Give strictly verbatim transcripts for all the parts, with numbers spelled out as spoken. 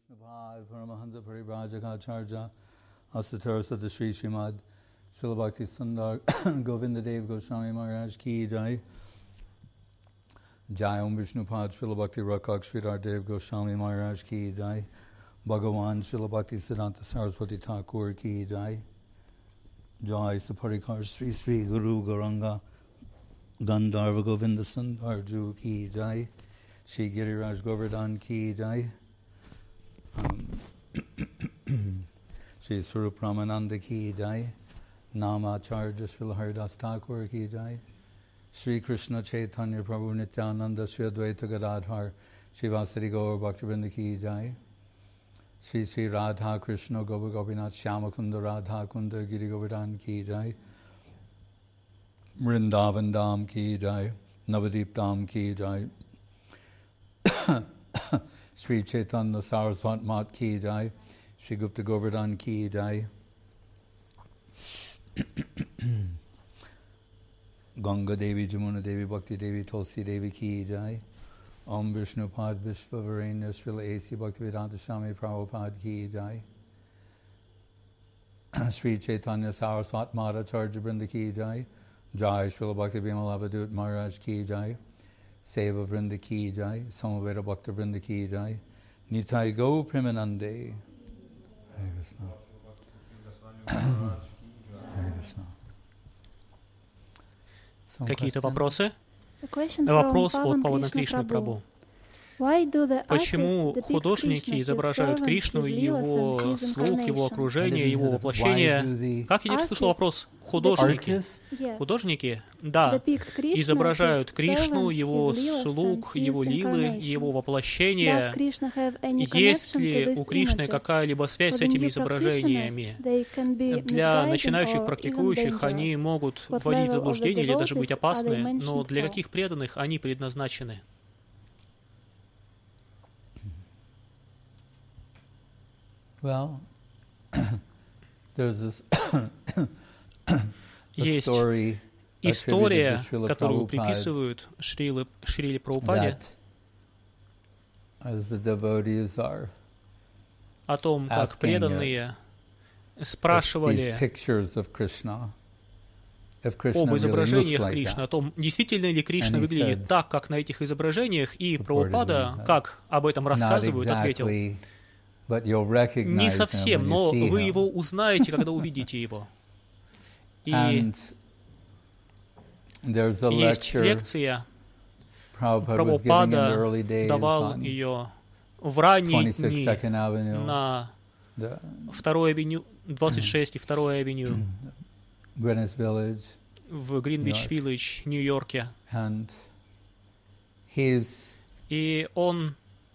Vishnupad Paramahansa Parivrajagacharya Asatar Sada Sri Srimad Srila Bhakti Sundar Govinda Dev Goswami Maharaj Ki Jai Jai Om Vishnupad Srila Bhakti Rakak Sridhar Dev Goswami Maharaj Ki Jai Bhagavan Srila Bhakti Siddhanta Saraswati Thakur Ki Jai Jai Saparikar Sri Sri Guru Gauranga Gandharva Govinda Sundar Ju Ki Jai Shri Giriraj Govardhan Ki Jai um, Shri Swarup Ramananda Ki Jai Namacharya Srila Haridas Thakur Ki Jai Shri Krishna Chaitanya Prabhu Nityananda Shri Advaita Gadadhar Shri Vasari Gaur Bhaktivinoda Ki Jai Shri Shri Radha Krishna Gopa Gopinath Shyamakunda Radha Kunda Giri Govardhan Ki Jai Vrindavan Dham Ki Jai Navadip Dham Ki Jai Sri Chaitanya Saraswat Mat Ki Jai Shri Gupta Govardhan Ki Jai Ganga Devi Jamuna Devi Bhakti Devi Tulsi Devi Ki Jai Om Vishnupad Vishvavarenya Srila A C Bhaktivedanta Swami Prabhupada Ki Jai Sri Chaitanya Saraswat Madhacharya Vrinda Ki Jai Jai Srila Bhakti Vimalavadut Maharaj Ki Jai Seva Vrinda Ki Jai Samaveda Bhakta Vrinda Ki Jai Nitai Go Premanande Hare Krishna Hare Krishna. Какие-то вопросы? Вопрос от Павана Кришны Прабху. Почему художники изображают Кришну, его слух, его окружение, его воплощение? Как я не слышал вопрос? Художники. Художники, да, изображают Кришну, его слух, его лилы, его воплощение. Есть ли у Кришны какая-либо связь с этими изображениями? Для начинающих практикующих они могут вводить в заблуждение или даже быть опасны, но для каких преданных они предназначены? Well, there's this Есть история, которую приписывают Шриле, Шриле Прабхупаде, о том, как преданные спрашивали об изображениях Кришны, о том, действительно ли Кришна выглядит так, как на этих изображениях, и Прабхупада, как об этом рассказывают, ответил: не совсем, но вы его узнаете, когда увидите его. И есть лекция, Прабхупада давал ее в ранние дни на второй авеню, двадцать шесть и второй авеню в Гринвич-Виллидж, Нью-Йорке. И он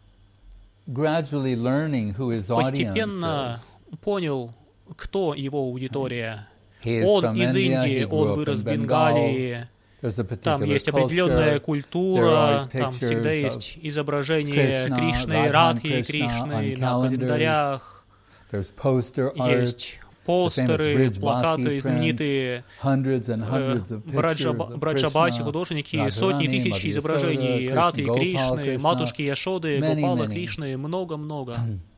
постепенно понял, кто его аудитория. Он из Индии, он вырос в Бенгалии, там есть определенная культура, там всегда есть изображение Кришны, Радхи Кришны на календарях, есть постеры, плакаты, знаменитые Браджабаси, художники, сотни тысяч изображений Радхи Кришны, матушки Яшоды, Гопала Кришны, много-много.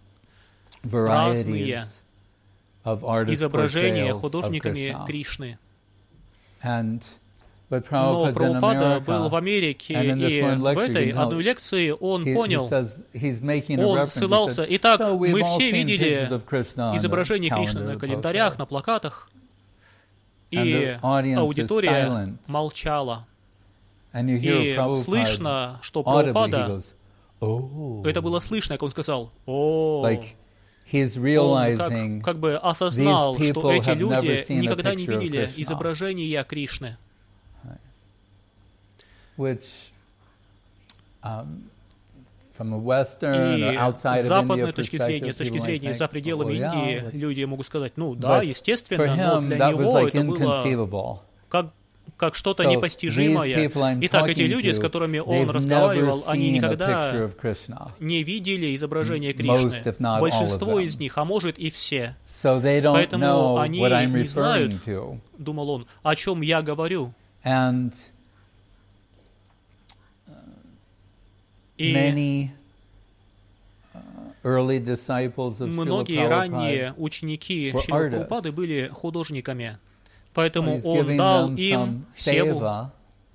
Разные изображения художниками Кришны. Но Прабхупада был в Америке, и в этой одной лекции он понял, он ссылался. Итак, мы все видели изображение Кришны на календарях, на плакатах, и аудитория молчала. И слышно, что Прабхупада, это было слышно, как он сказал: «О». Он как, как бы осознал, что эти люди никогда не видели изображения Кришны. Which, um, from a Western, or outside of India, с западной точки зрения, с точки зрения за пределами Индии, люди могут сказать: ну да, естественно, но для него это было как, как что-то непостижимое. Итак, эти люди, с которыми он разговаривал, они никогда не видели изображение Кришны. Большинство из них, а может и все. Поэтому они не знают, думал он, о чем я говорю. И многие ранние ученики Шрилы Прабхупады были художниками, поэтому он дал им севу,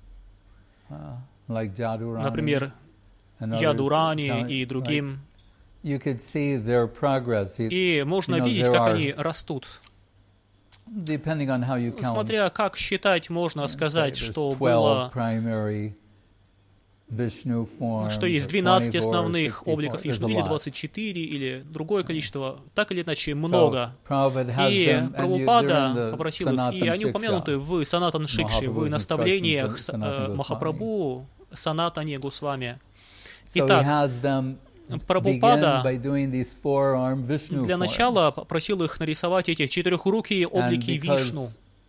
например, Джадурани и другим. И можно видеть, как они растут. Смотря как считать, можно сказать, что было, что есть двенадцать основных обликов Вишну, или двадцать четыре, или другое количество, так или иначе много. И Прабхупада попросил их, и они упомянуты в Санатан Шикше, в наставлениях Махапрабху Санатане Госвами. Итак, Прабхупада для начала просил их нарисовать эти четырехрукие облики Вишну.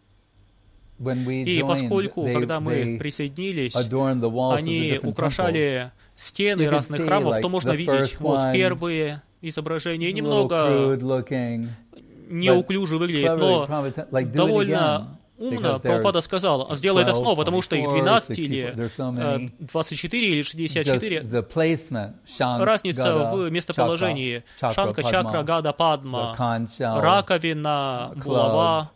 И поскольку, когда мы присоединились, они украшали стены разных храмов, то можно видеть вот первые изображения, немного неуклюже выглядит, но довольно умно Прабхупада сказал, сделай это снова, потому что их двенадцать или двадцать четыре или шестьдесят четыре. Разница в местоположении. Шанка, чакра, гада, падма, раковина, голова,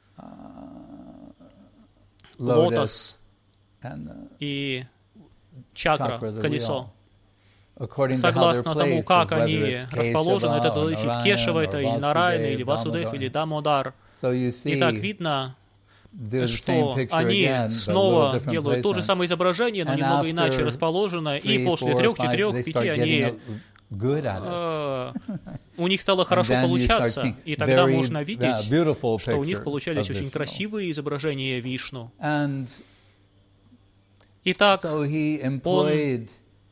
лотос и чакра, колесо. Согласно тому, как они расположены, это зависит Кешава, это или Нараяна, или Васудев, или Дамодар. Итак, видно, что они снова делают то же самое изображение, но немного иначе расположено, и после трех, четырех, пяти они, э, у них стало хорошо получаться, и тогда можно видеть, что у них получались очень красивые изображения Вишну. Итак, он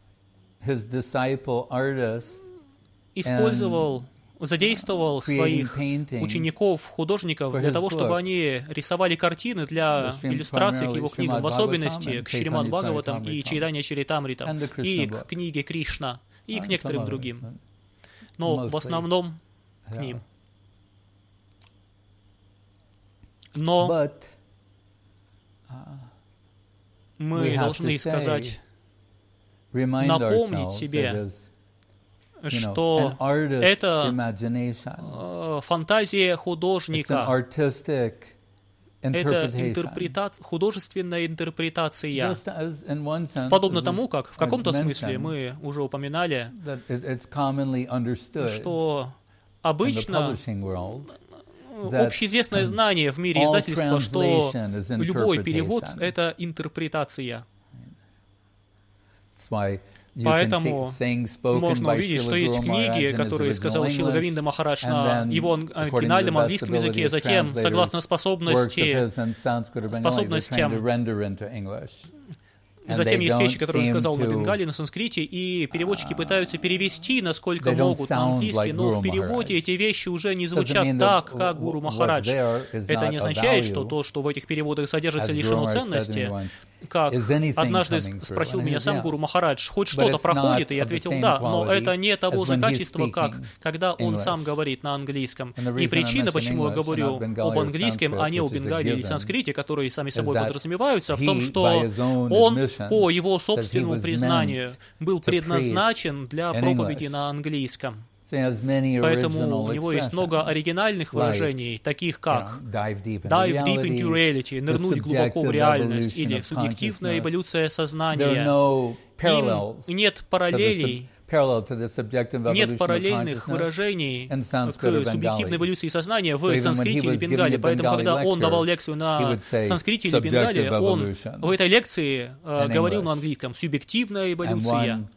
использовал, задействовал своих учеников, художников для того, чтобы они рисовали картины для иллюстраций к его книгам, в особенности к Шримад Бхагаватам и Чайтанья Чаритамритам, и к книге Кришна, и к некоторым другим. Но в основном к ним. Но мы должны сказать, напомнить себе, что это э, фантазия художника, это интерпретация, художественная интерпретация. Подобно тому, как в каком-то смысле мы уже упоминали, что обычно общеизвестное знание в мире издательства, что любой перевод — это интерпретация. Поэтому можно увидеть, что есть книги, которые сказал Шрила Говинда Махарадж на его оригинальном английском языке, затем, согласно способности, способностям, затем есть вещи, которые он сказал на бенгале, на санскрите, и переводчики пытаются перевести, насколько могут, на английский, но в переводе эти вещи уже не звучат так, как Гуру Махарадж. Это не означает, что то, что в этих переводах содержится, лишено ценности. Как однажды спросил меня сам Гуру Махарадж, хоть что-то проходит, и я ответил да, но это не того же качества, как когда он сам говорит на английском. И причина, почему я говорю об английском, а не о бенгале или санскрите, которые сами собой подразумеваются, в том, что он, по его собственному признанию, был предназначен для проповеди на английском. Поэтому у него есть много оригинальных выражений, таких как «dive deep into reality», «нырнуть глубоко в реальность» или «субъективная эволюция сознания». Им нет параллелей, нет параллельных выражений к субъективной эволюции сознания в санскрите или бенгале. Поэтому, когда он давал лекцию на санскрите или бенгале, он в этой лекции э, говорил на английском «субъективная эволюция».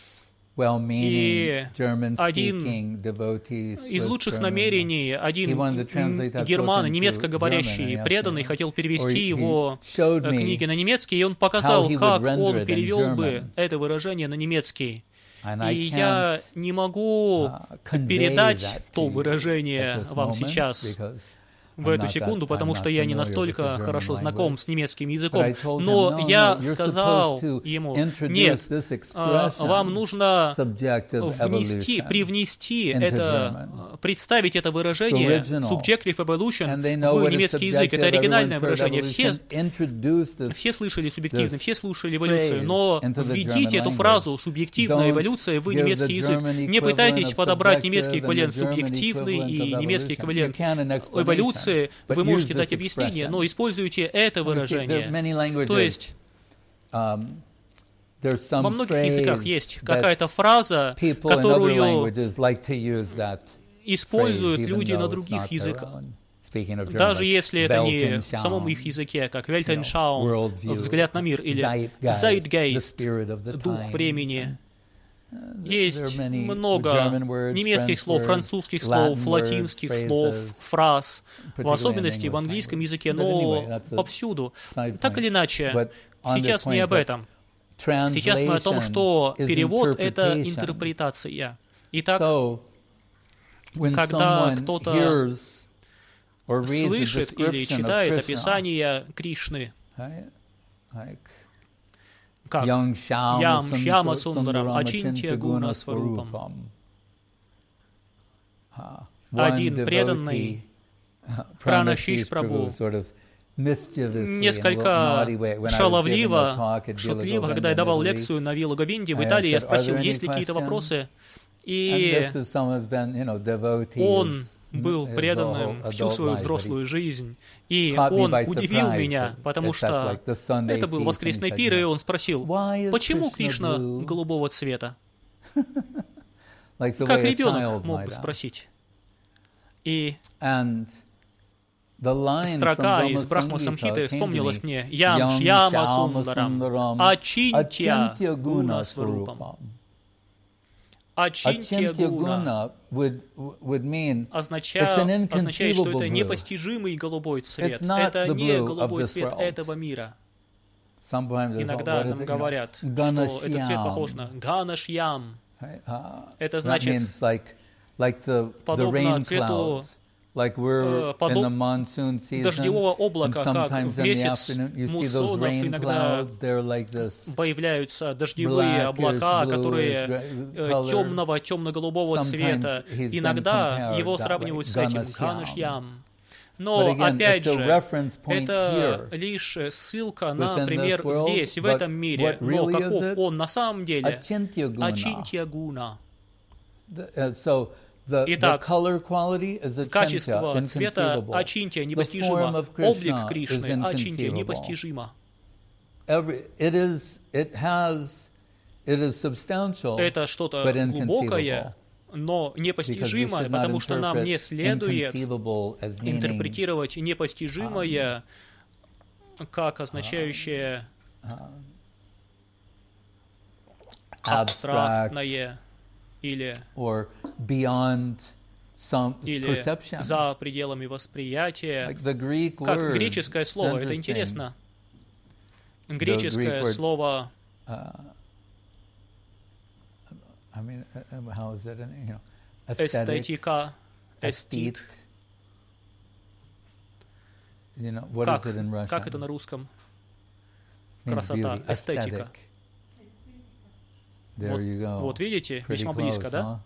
И один из лучших намерений, один герман, немецкоговорящий преданный, хотел перевести его книги на немецкий, и он показал, как он перевел бы это выражение на немецкий. И я не могу передать то выражение вам сейчас, в эту секунду, потому что я не настолько хорошо знаком с немецким языком. Но я сказал ему, нет, вам нужно внести, привнести это, представить это выражение subjective evolution в немецкий язык. Это оригинальное выражение. Все, все слышали субъективно, все слушали эволюцию, но введите эту фразу «субъективная эволюция» в немецкий язык. Не пытайтесь подобрать немецкий эквивалент субъективный и немецкий эквивалент эволюции. Вы можете дать объяснение, но используйте это выражение. То есть во многих языках есть какая-то фраза, которую используют люди на других языках. Даже если это не в самом их языке, как Weltanschauung, взгляд на мир, или Zeitgeist, дух времени. Есть много немецких слов, французских слов, латинских слов, фраз, в особенности в английском языке, но повсюду. Так или иначе, сейчас не об этом. Сейчас мы о том, что перевод — это интерпретация. Итак, когда кто-то слышит или читает описание Кришны, как Ям Шьяма Сундарам, Ачинтья Гуна Сварупам. Один преданный Пранашиш Прабху несколько шаловливо, шутливо, когда я давал лекцию на Вилла Говинде в Италии, я спросил, есть ли какие-то вопросы, и он был преданным всю свою взрослую жизнь, и он удивил меня, потому что это был воскресный пир, и он спросил, почему Кришна голубого цвета? Как ребенок мог бы спросить. И строка из Брахма Самхиты вспомнилась мне. Ям Шьяма Сундарам, Ачинтья Гуна Сварупам. Ачинтья Гуна означает, означает, что это непостижимый голубой цвет. Это не голубой цвет этого мира. Иногда нам говорят, что этот цвет похож на Ганашьям. Это значит, подобно цвету подобно дождевого облака, как в месяц муссонов иногда появляются дождевые облака, которые темного, темно-голубого цвета. Иногда его сравнивают с этим Ганашьям. Но, опять же, это лишь ссылка на пример здесь, в этом мире. Но каков он на самом деле? Ачинтья Гуна. Итак, качество цвета Ачинтья непостижимо, облик Кришны Ачинтья непостижимо. Это что-то глубокое, но непостижимое, потому что нам не следует интерпретировать непостижимое как означающее абстрактное или, или за пределами восприятия, like как греческое слово. Это интересно. Греческое word, слово uh, I mean, how is it, you know, эстетика, эстет. You know, what как, is it in Russian? Как это на русском? Красота, эстетика. Вот, вот видите, Pretty весьма близко, close, да?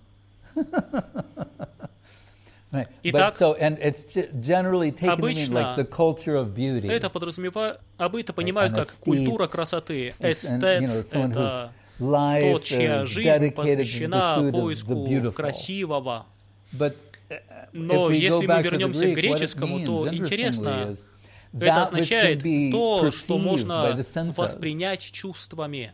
Huh? Итак, so, обычно like это подразумевает, это понимают как культура красоты. Эстет — это тот, чья жизнь посвящена поиску красивого. Но если мы вернемся к греческому, то интересно, это означает то, что можно воспринять чувствами.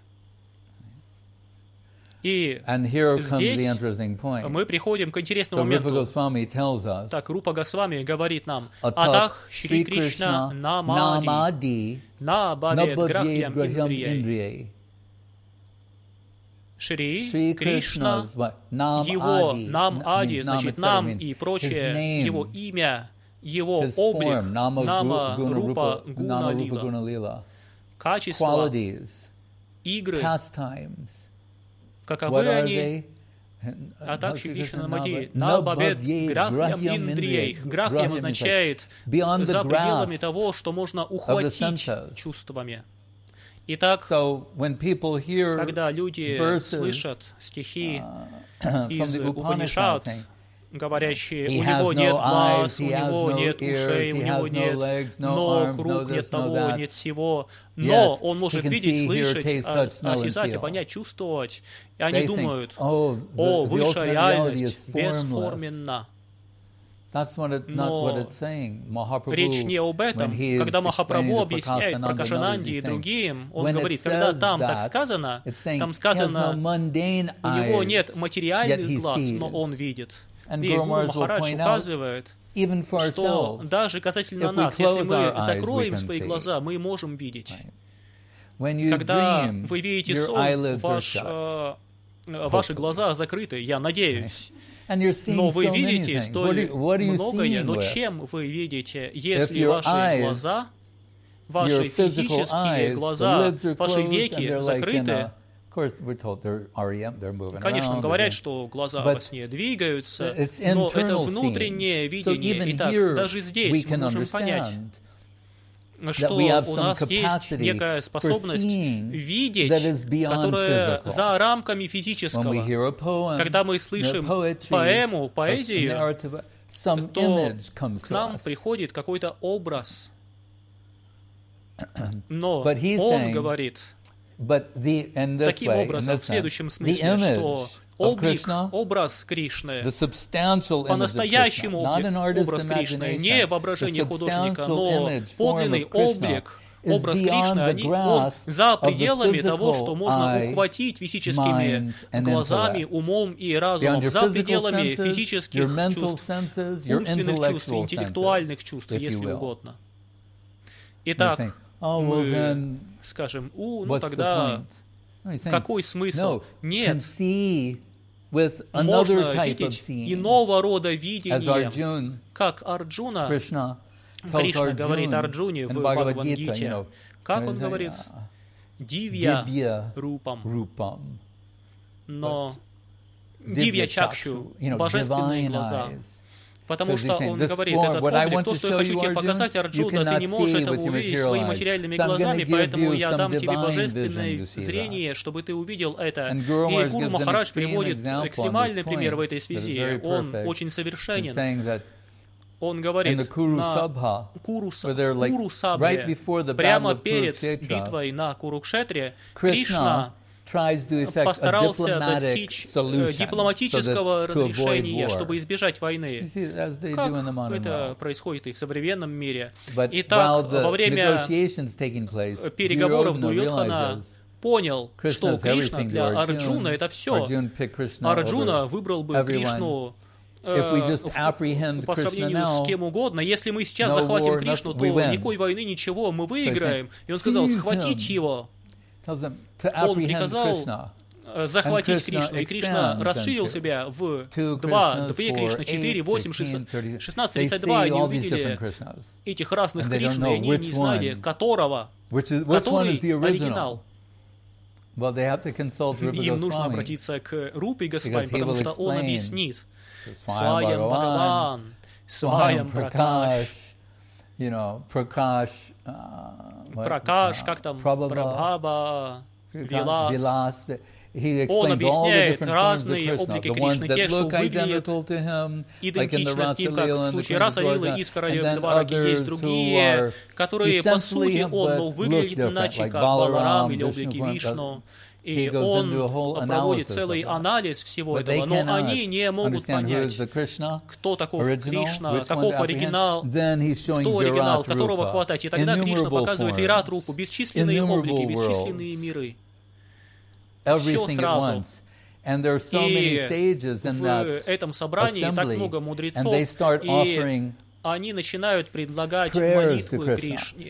И здесь мы приходим к интересному моменту. Так, Рупа Госвами говорит нам: «Атах Шри Кришна намади набавет грахьям индрией». Шри Кришна, его нам-ади, значит, нам и прочее, его имя, его облик, нама, рупа, гуна, лила, качества, игры. Каковы они? а также Кришна Намади, Налбавет Грахьям Индриейх. Грахьям означает за пределами того, что можно ухватить чувствами. Итак, so when people hear когда люди verses, слышат стихи uh, из Упанишад, говорящие, у него нет глаз, у него нет ушей, у него нет ног, рук, нет того, нет всего, но он может видеть, слышать, осязать, понять, чувствовать. И они думают, о, высшая реальность бесформенна. Но речь не об этом. Когда Махапрабху объясняет про Кашананди и другим, он говорит, когда там так сказано, там сказано, у него нет материальных глаз, но он видит. И Гуру Махарадж указывает, что даже касательно нас, если мы закроем свои глаза, мы можем видеть. Когда вы видите сон, ваш, э, ваши глаза закрыты, я надеюсь. Но вы видите столь многое, но чем вы видите, если ваши глаза, ваши физические глаза, ваши веки закрыты? Конечно, говорят, что глаза во сне двигаются, но это внутреннее видение. Итак, даже здесь мы можем понять, что у нас есть некая способность видеть, которая за рамками физического. Когда мы слышим поэму, поэзию, то к нам приходит какой-то образ. Но он говорит таким образом, в следующем смысле, что облик, образ Кришны, по-настоящему образ Кришны, не воображение художника, но подлинный облик, образ Кришны, они, он за пределами того, что можно ухватить физическими глазами, умом и разумом, за пределами физических чувств, умственных чувств, интеллектуальных чувств, если угодно. Итак, мы скажем, у, ну тогда какой смысл? Нет, можно видеть иного рода видением, как Арджуна, Кришна говорит Арджуне в Бхагавад-гите. Как он говорит? Дивья рупам. Но дивья чакшу, божественные глаза. Потому что он говорит, этот облик, то, что я хочу тебе показать, Арджуна, ты не можешь этого увидеть своими материальными глазами, поэтому я дам тебе божественное зрение, чтобы ты увидел это. И Гуру Махарадж приводит экстремальный пример в этой связи. Он очень совершенен. Он говорит, на Куру Сабхе, прямо перед битвой на Курукшетре, Кришна постарался достичь дипломатического разрешения, чтобы избежать войны. Как это происходит и в современном мире. Итак, во время переговоров Дурьодхана понял, что Кришна для Арджуна это все. Арджуна выбрал бы Кришну э, по сравнению с кем угодно. Если мы сейчас захватим Кришну, то никакой войны, ничего, мы выиграем. И он сказал, схватить его. Он приказал захватить Кришну, и Кришна расширил себя в два, две Кришны, четыре, восемь, шестнадцать, тридцать два. Они увидели этих разных Кришн, и они не знали, которого, который оригинал. Им нужно обратиться к Рупе Госвами, потому что он объяснит. Сваям Бхагаван, Сваям Пракаш, Пракаш, как там, Прабхава, Вилас. Он объясняет разные облики Кришны, те, что выглядят идентично с ним, как в случае Раса Лилы, Искара, Двараки, есть другие, которые, по сути, он но выглядит иначе, как Баларам или облики Вишну. И он проводит целый анализ всего этого, но они не могут понять, кто таков Кришна, каков оригинал, кто оригинал, которого хватать. И тогда Кришна показывает Вират Рупу, бесчисленные облики, бесчисленные миры. Все сразу. И в этом собрании так много мудрецов, и они начинают предлагать молитвы Кришне.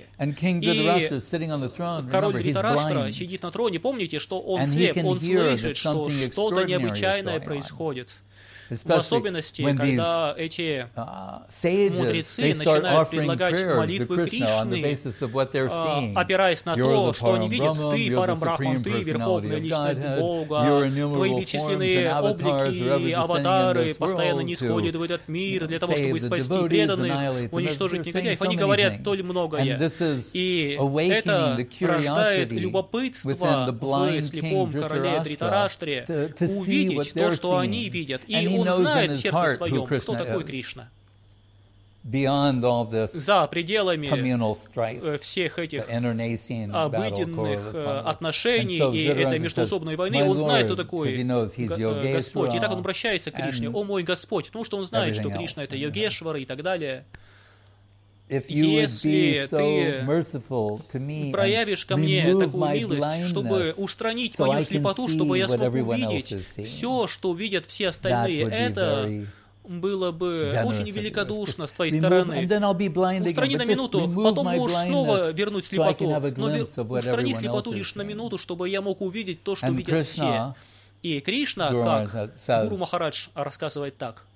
И король Дритараштра сидит на троне. Помните, что он слеп, он слышит, что что-то необычайное происходит. В особенности, когда эти мудрецы начинают предлагать молитвы Кришны, опираясь на то, что они видят, ты, Парамбрахман, ты, Верховная Личность Бога, твои бесчисленные облики, аватары постоянно нисходят в этот мир для того, чтобы спасти преданных, уничтожить негодяев. Они говорят столь многое. И это рождает любопытство в слепом короле Дритараштре увидеть то, что они видят. И он знает в сердце своем, кто такой Кришна. За пределами всех этих обыденных отношений и этой междоусобной войны, он знает, кто такой Господь. И так он обращается к Кришне: «О мой Господь», потому что он знает, что Кришна — это Йогешвара и так далее. Если ты проявишь ко мне такую милость, чтобы устранить мою слепоту, чтобы я смог увидеть все, что видят все остальные, это было бы очень великодушно с твоей стороны. Устрани на минуту, потом можешь снова вернуть слепоту, но устрани слепоту лишь на минуту, чтобы я мог увидеть то, что видят все. И Кришна, как Гуру Махарадж рассказывает так.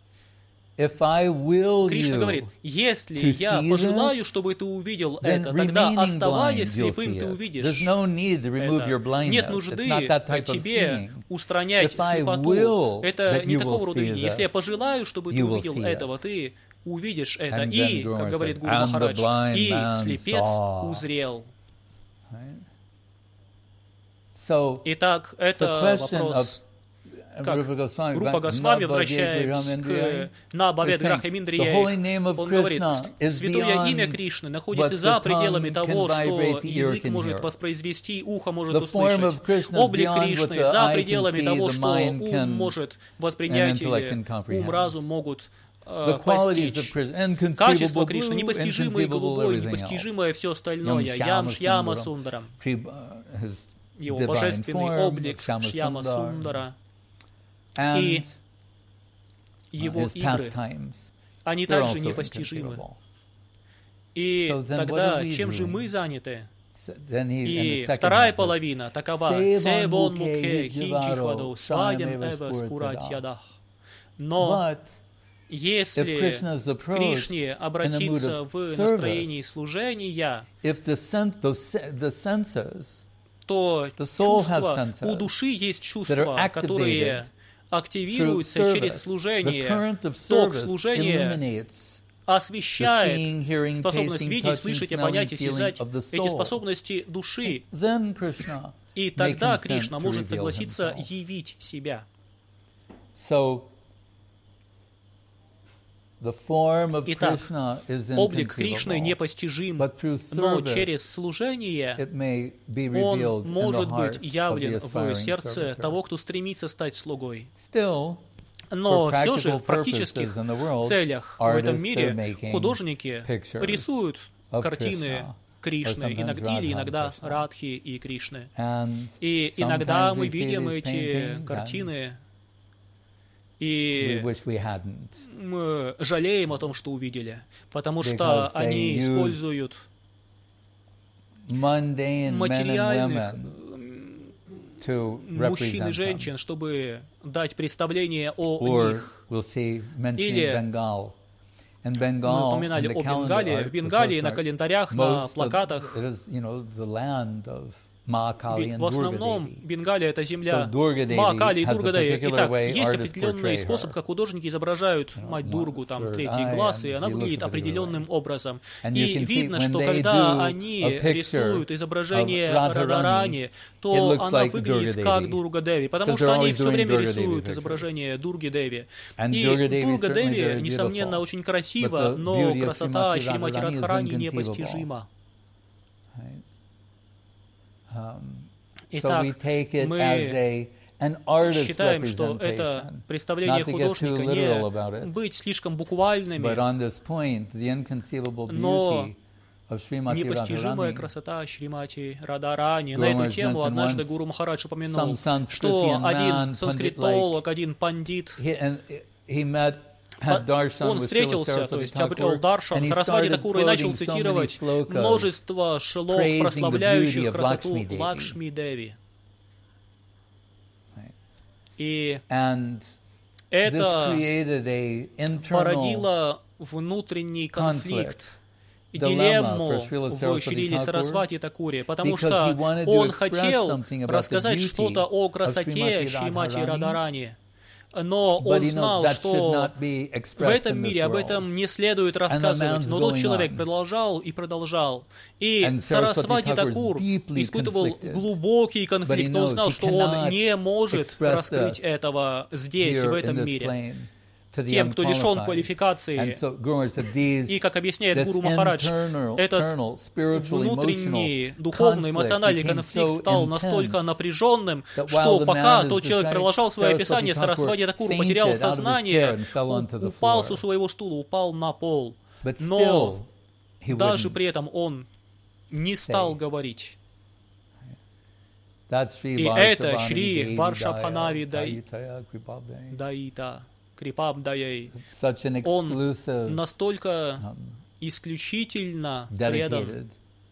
Кришна говорит: если я пожелаю, чтобы ты увидел это, тогда, оставаясь слепым, ты увидишь это. Нет нужды тебе устранять слепоту. Это не такого рода видение. Если я пожелаю, чтобы ты увидел этого, ты увидишь это. И, как говорит Гуру Махарадж, и слепец узрел. Итак, это вопрос... Как Рупа Госвами, возвращаясь к на Бхавед Граха Миндрия, он говорит: святое имя Кришны находится за пределами того, что язык может воспроизвести, ухо может услышать. Облик Кришны за пределами того, что ум может воспринять, или ум, разум могут э, постичь. Качество Кришны непостижимое голубое, непостижимое все остальное. Ям Шьяма Сундарам. Его божественный облик Шьяма Сундара. И его игры, они также непостижимы. И тогда чем же мы заняты? И вторая половина такова: «Севон мукхе хинджихваду сваям эва спурать ядах». Но если к Кришне обратиться в настроении служения, то чувства, у души есть чувства, которые активируется через служение. Ток служения освещает способность видеть, слышать, понять, осязать эти способности души. И тогда Кришна может согласиться явить себя. Итак, облик Кришны непостижим, но через служение он может быть явлен в сердце того, кто стремится стать слугой. Но все же в практических целях в этом мире художники рисуют картины Кришны, иногда, или иногда Радхи и Кришны. И иногда мы видим эти картины, и мы жалеем о том, что увидели, потому что они используют материальных мужчин и женщин, чтобы дать представление о них. Или мы упоминали о Бенгалии. В Бенгалии на календарях, на плакатах, ведь в основном Бенгалия — это земля Ма, Кали и Дурга-Деви. Итак, есть определенный способ, как художники изображают мать Дургу, там третий глаз, и она выглядит определенным образом. И видно, что когда они рисуют изображение Радарани, то она выглядит как Дурга-Деви, потому что они все время рисуют изображение Дурги-Деви. И Дурга-Деви, несомненно, очень красиво, но красота Шримати Радхарани непостижима. Итак, мы считаем, что это представление художника не быть слишком буквальными, но непостижимая красота Шримати Радарани. На эту тему однажды Гуру Махарадж упомянул, что один санскритолог, один пандит, он встретился, то есть обрел даршан с Сарасвати Такура и начал цитировать множество шлок, прославляющих красоту Лакшми Деви. И Это породило внутренний конфликт, дилемму в Шриле Сарасвати Такуре, потому что он хотел рассказать что-то о красоте Шримати Радхарани, но он знал, что в этом мире об этом не следует рассказывать. Но тот человек продолжал и продолжал. И Сарасвати Такур испытывал глубокий конфликт, но он знал, что он не может раскрыть этого здесь, в этом мире, тем, кто лишен квалификации. И, как объясняет Гуру Махарадж, этот внутренний, духовный, эмоциональный конфликт стал настолько напряженным, что пока тот человек продолжал свое описание, Сарасвати Такур потерял сознание, упал со своего стула, упал на пол. Но даже при этом он не стал говорить. И это Шри Варшабханави Даита. Крипабдаяй, он настолько исключительно предан,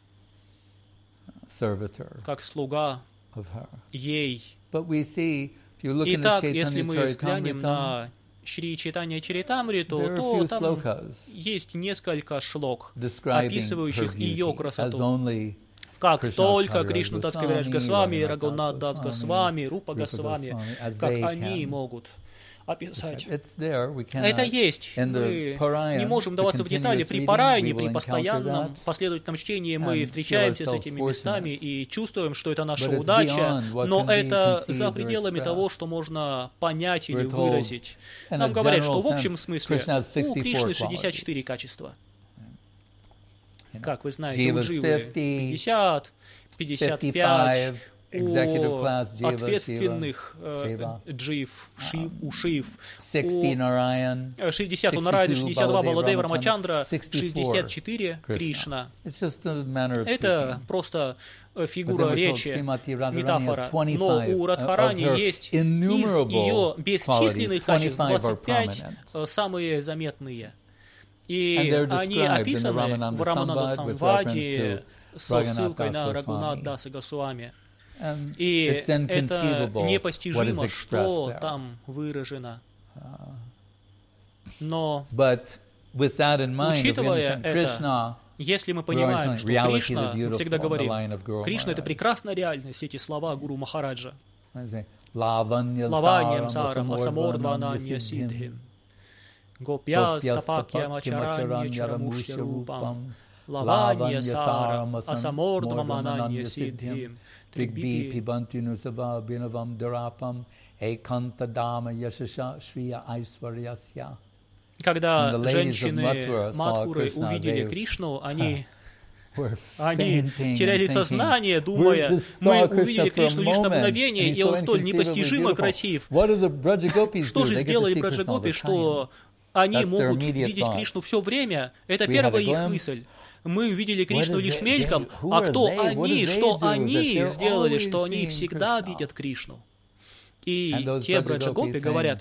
как слуга ей. Итак, если мы взглянем на Шри Чайтанья Чаритамриту, то там есть несколько шлок, описывающих ее красоту. Как только Кришна Дас Кавирадж Госвами, Рагунат Дас Госвами, Рупа Госвами, как они могут описать. Это есть. Мы не можем даваться в детали. При парайне, при постоянном последовательном чтении мы встречаемся с этими местами и чувствуем, что это наша удача, но это за пределами того, что можно понять или выразить. Нам говорят, что в общем смысле у Кришны шестьдесят четыре качества. Как вы знаете, у Дживы пятьдесят, пятьдесят пять, у ответственных э, джив, шив, у шив, у шестьдесят у Нарайны, шестьдесят два Баладева Рамачандра, шестьдесят четыре Кришна. Это просто фигура речи, метафора. Но у Радхарани есть из ее бесчисленных качеств двадцать пять самые заметные. И они описаны в Рамананда Самваде со ссылкой на Рагунат Даса Госвами. И это непостижимо, что там выражено. Но, учитывая это, если мы понимаем, что Кришна, мы всегда говорим, Кришна — это прекрасная реальность, эти слова Гуру Махараджа. Лаваньям сарам асамордвананья сидхим. Гопья стапакьям ачаранья чарамушья рупам. Лаванья сарам асамордвананья сидхим. Тригби пибантину сава бинавам дарапам эканта дама яшаша шрия айсварьясья. Когда женщины Мадхуры увидели Кришну, они, они теряли сознание, думая, мы увидели Кришну лишь на мгновение, и он столь непостижимо красив. Что же сделали Браджагопи, что они могут видеть Кришну все время? Это первая их мысль. Мы увидели Кришну лишь мельком, а кто они, что они сделали, что они всегда видят Кришну? И те Браджагопи говорят,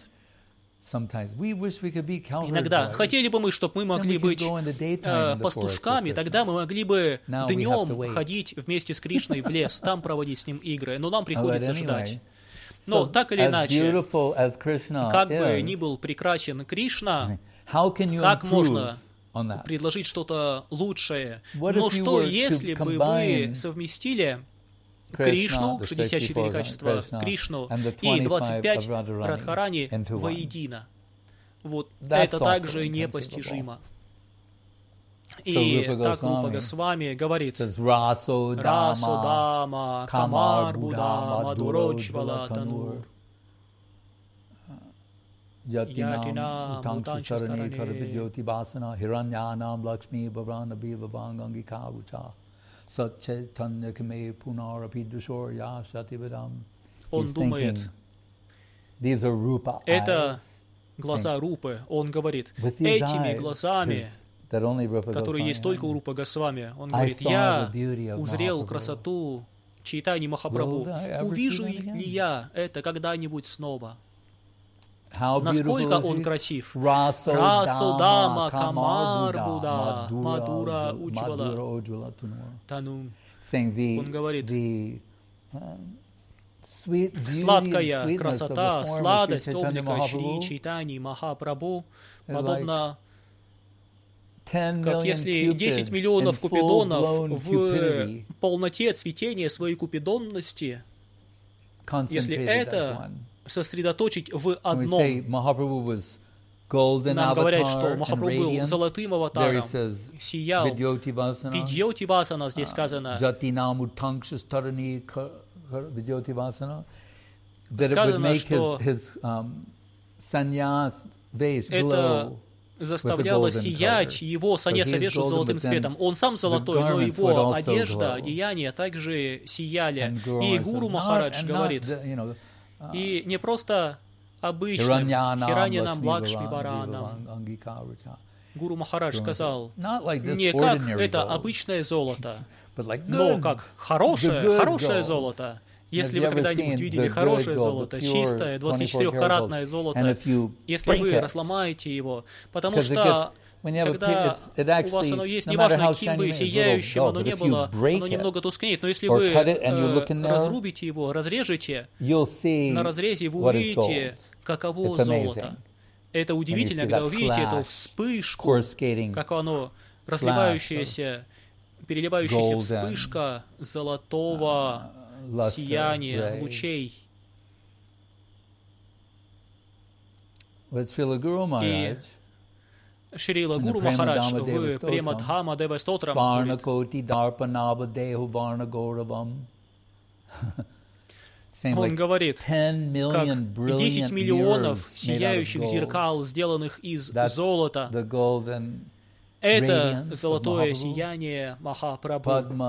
иногда хотели бы мы, чтобы мы могли быть э, пастушками, тогда мы могли бы днем ходить вместе с Кришной в лес, там проводить с ним игры, но нам приходится ждать. Но так или иначе, как бы ни был прекрасен Кришна, как можно предложить что-то лучшее? Но что, если бы вы совместили Кришну, шестьдесят четыре качества Кришну и двадцать пять Радхарани воедино? Вот это также непостижимо. И так Рупа Госвами говорит: Расо Дама, Камар Буда, Мадуроджвала Танур. Yatinam Utanchastane Karavidyoti Vasana Hiranyanam Lakshmi Bhavrana Bhivavangangi Kavucha Satchaitanya Kame Punarapidushoya Satividam. Он думает, это глаза Рупы. Он говорит, этими глазами, которые есть только у Рупы Госвами, он говорит, я узрел красоту Чайтаньи Махапрабху. Увижу ли я это когда-нибудь снова? Насколько он красив. Расо Дама Камар Буда Мадура Уджвала Танум. Он говорит, Сладкая красота, сладость облика Шри Чайтаньи Махапрабху подобно, как если десять миллионов купидонов в полноте цветения своей купидонности, если это сосредоточить в одном. Нам говорят, что Махапрабху был золотым аватаром, сиял. Видьотивасана здесь сказано. Сказано, что это заставляло сиять его саньяса вешу золотым цветом. Он сам золотой, но его одежда, одеяния также сияли. И Гуру Махарадж говорит, и не просто обычным Хираньянам Лакшми Баранам. Гуру Махарадж сказал, не как это обычное золото, но как хорошее, хорошее золото. Если вы когда-нибудь видели хорошее золото, чистое, двадцатичетырёхкаратное золото, если вы разломаете его, потому что когда у вас оно есть, неважно, каким бы сияющим оно не было, оно немного тускнеет, но если вы э, разрубите его, разрежете, на разрезе вы увидите, каково золото. Это удивительно, когда вы увидите эту вспышку, как оно, разливающаяся, переливающаяся вспышка золотого сияния, лучей. И Шрила Гуру Махарадж в Премадхама Дева Стотрам он говорит, как десять миллионов сияющих зеркал, сделанных из золота, это золотое сияние Махапрабху.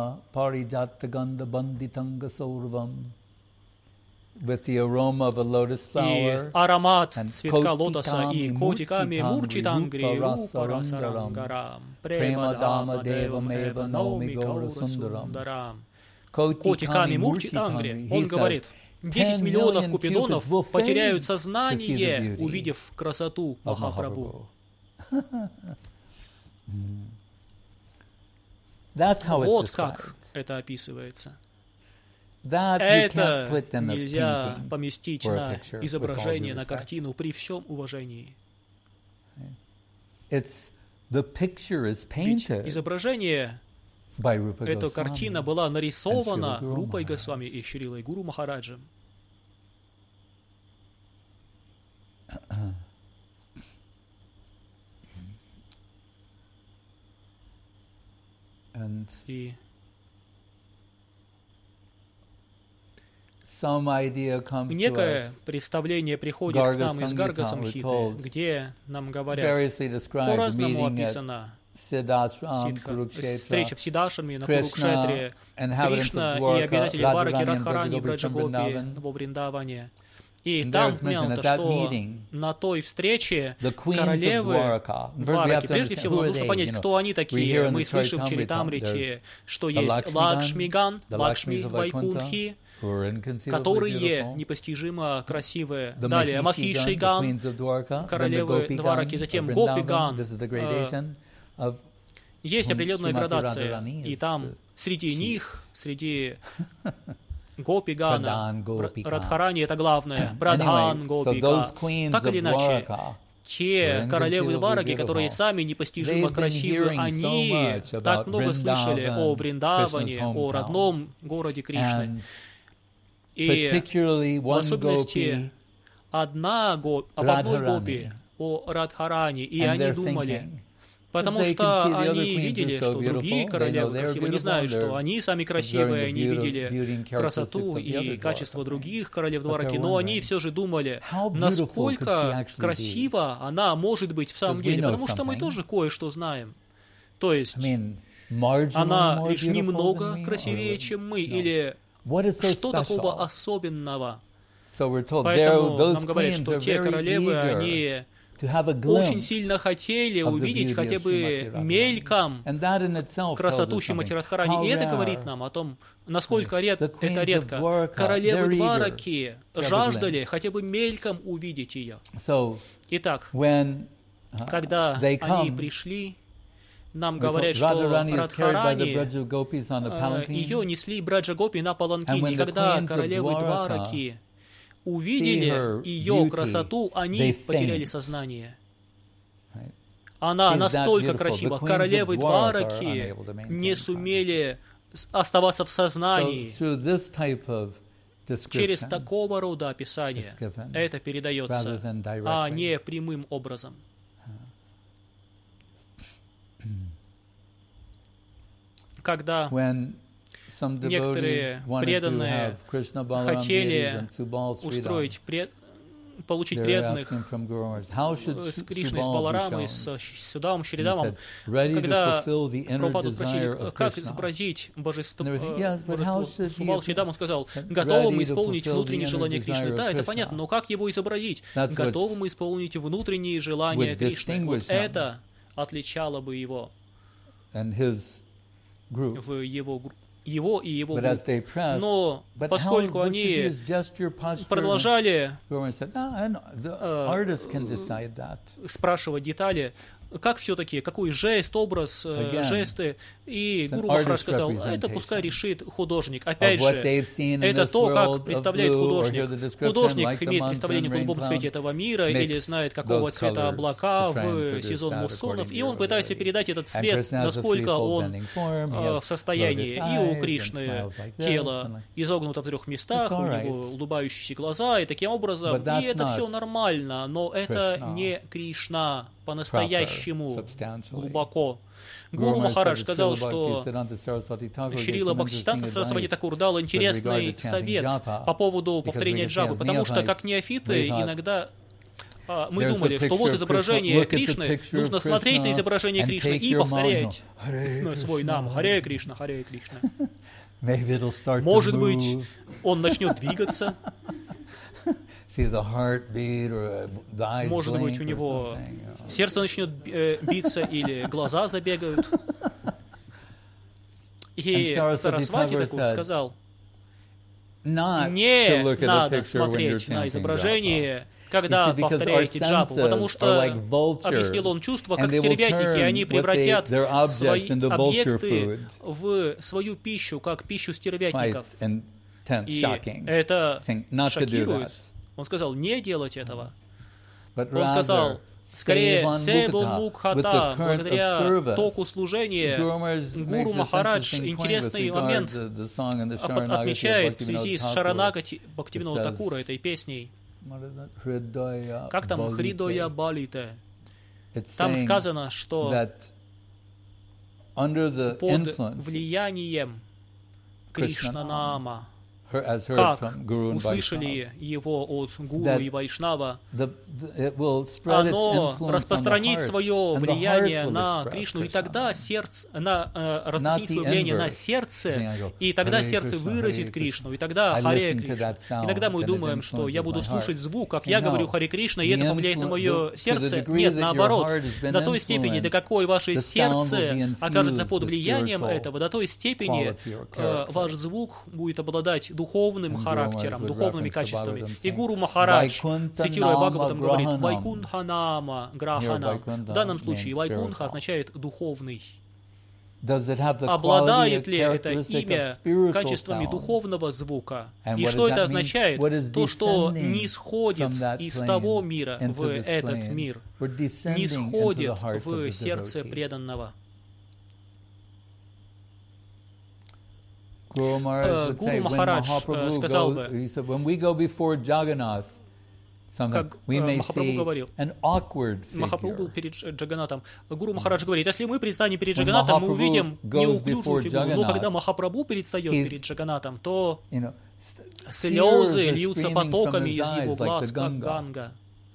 И аромат цветка лотоса и котиками мурчитангри рупарасарангарам премадама девам эва науми гаурасундарам. Котиками мурчитангри, он говорит, десять миллионов купидонов потеряют сознание, увидев красоту Махапрабху. Вот как это описывается. Это нельзя поместить на изображение, на картину при всем уважении. Ведь изображение, эта картина была нарисована Рупой Госвами и Шрилой Гуру Махараджем. И некое представление приходит к нам из Гарга Самхиты, где нам говорят, по-разному описано Сидха, встреча в Сидашами на Курукшетре, Кришна и обитатели Двараки, Радхарани, Браджагопи во Вриндаване. И там упомянуто, что на той встрече королевы Двараки, прежде всего, нужно понять, кто они такие. Мы слышим в Чаритамрите, что есть Лакшмиган, Лакшми Вайкунхи, которые непостижимо красивые. Далее Махишиган, королевы Двараки, затем Гопиган. Есть определенная градация, и там среди них, среди Гопигана, Радхарани это главное, Брадхан Гопика. Так или иначе, те королевы Двараки, которые сами непостижимо красивы, они так много слышали о Вриндаване, о родном городе Кришны. И в особенности одна го, об одной гопи, о Радхарани, и они думали, потому что они видели, что другие королевы красивые, не знают, что они сами красивые, они видели красоту и качество других королев Двараки, но они все же думали, насколько красиво она может быть в самом деле, потому что мы тоже кое-что знаем. То есть она лишь немного красивее, чем мы, или что такого особенного? Поэтому нам говорят, что те королевы, они очень сильно хотели увидеть хотя бы мельком красоту Шримати Радхарани. И это говорит нам о том, насколько ред... это редко. Королевы Двараки жаждали хотя бы мельком увидеть ее. Итак, когда они пришли, Нам говорят, что Радхарани, ее несли Браджа Гопи на паланкине. И когда королевы Двараки увидели ее красоту, они потеряли сознание. Она настолько красива. Королевы Двараки не сумели оставаться в сознании. Через такого рода описание это передается, а не прямым образом. Когда некоторые преданные хотели устроить пред... получить преданных с Кришной, с Баларамой, с Судамом, Шридамом, когда Прабхупаду спросили, как изобразить божество, божество Субал Шридам, он сказал, готовы мы исполнить внутренние желания Кришны. Да, это понятно, но как его изобразить? Готовы мы исполнить внутренние желания Кришны. Вот это отличало бы его в его группе. Его и его группу. Но поскольку они продолжали э, спрашивать детали, как все-таки, какой жест, образ, Again, жесты, и Гуру Махарадж сказал, это пускай решит художник. Опять же, это то, как представляет художник. Художник имеет представление о голубом цвете этого мира или знает, какого цвета облака в сезон муссонов, и он пытается передать этот цвет, насколько он э, в состоянии. И у Кришны тело изогнуто в трех местах, у него улыбающиеся глаза, и таким образом, и это все нормально, но это не Кришна по-настоящему глубоко. Гуру Махарадж сказал, что Шрила Бхактисиданта Сарасвати Такур дал интересный совет по поводу повторения джапы, потому что, как неофиты, иногда а, мы думали, что вот изображение Кришны, нужно смотреть на изображение Кришны и повторять свой нам. Харе Кришна, Харе Кришна. Может быть, он начнет двигаться. Может быть, у него сердце начнет э, биться или глаза забегают. И Сарасвати Такур сказал, не надо смотреть на изображение, когда повторяете джапу, потому что, объяснил он, чувства, как стервятники, они превратят свои объекты в свою пищу, как пищу стервятников. И это шокирует. Он сказал, не делать этого. Он сказал, скорее, Себун Мукхата, благодаря току служения, Гуру Махарадж интересный момент отмечает в связи с Шаранагати Бхактивинода Такура, этой песней. Как там? Хридоя Балите. Там сказано, что под влиянием Кришна-нама, как услышали его от Гуру и Вайшнава, оно распространит свое влияние на Кришну, и тогда сердце, на, э, распространит свое влияние на сердце, и тогда сердце выразит Кришну, и тогда Харе Кришна. Иногда мы думаем, что я буду слушать звук, как я говорю Харе Кришна, и это повлияет на мое сердце. Нет, наоборот. До той степени, до какой ваше сердце окажется под влиянием этого, до той степени э, ваш звук будет обладать духовным характером, духовными качествами. И Гуру Махарадж, цитируя Бхагаватам, говорит «Вайкунтханама граханам». В данном случае Вайкунтха означает «духовный». Обладает ли это имя качествами духовного звука? И что это означает? То, что не сходит из того мира в этот мир, не сходит в сердце преданного. Гуру Махарадж сказал бы, как Махапрабху говорил, Махапрабху был перед Джаганатом. Гуру Махарадж говорит, если мы предстанем перед Джаганатом, мы увидим неуклюжую фигуру. Но когда Махапрабху предстает перед Джаганатом, то слезы льются потоками из его глаз, как Ганга.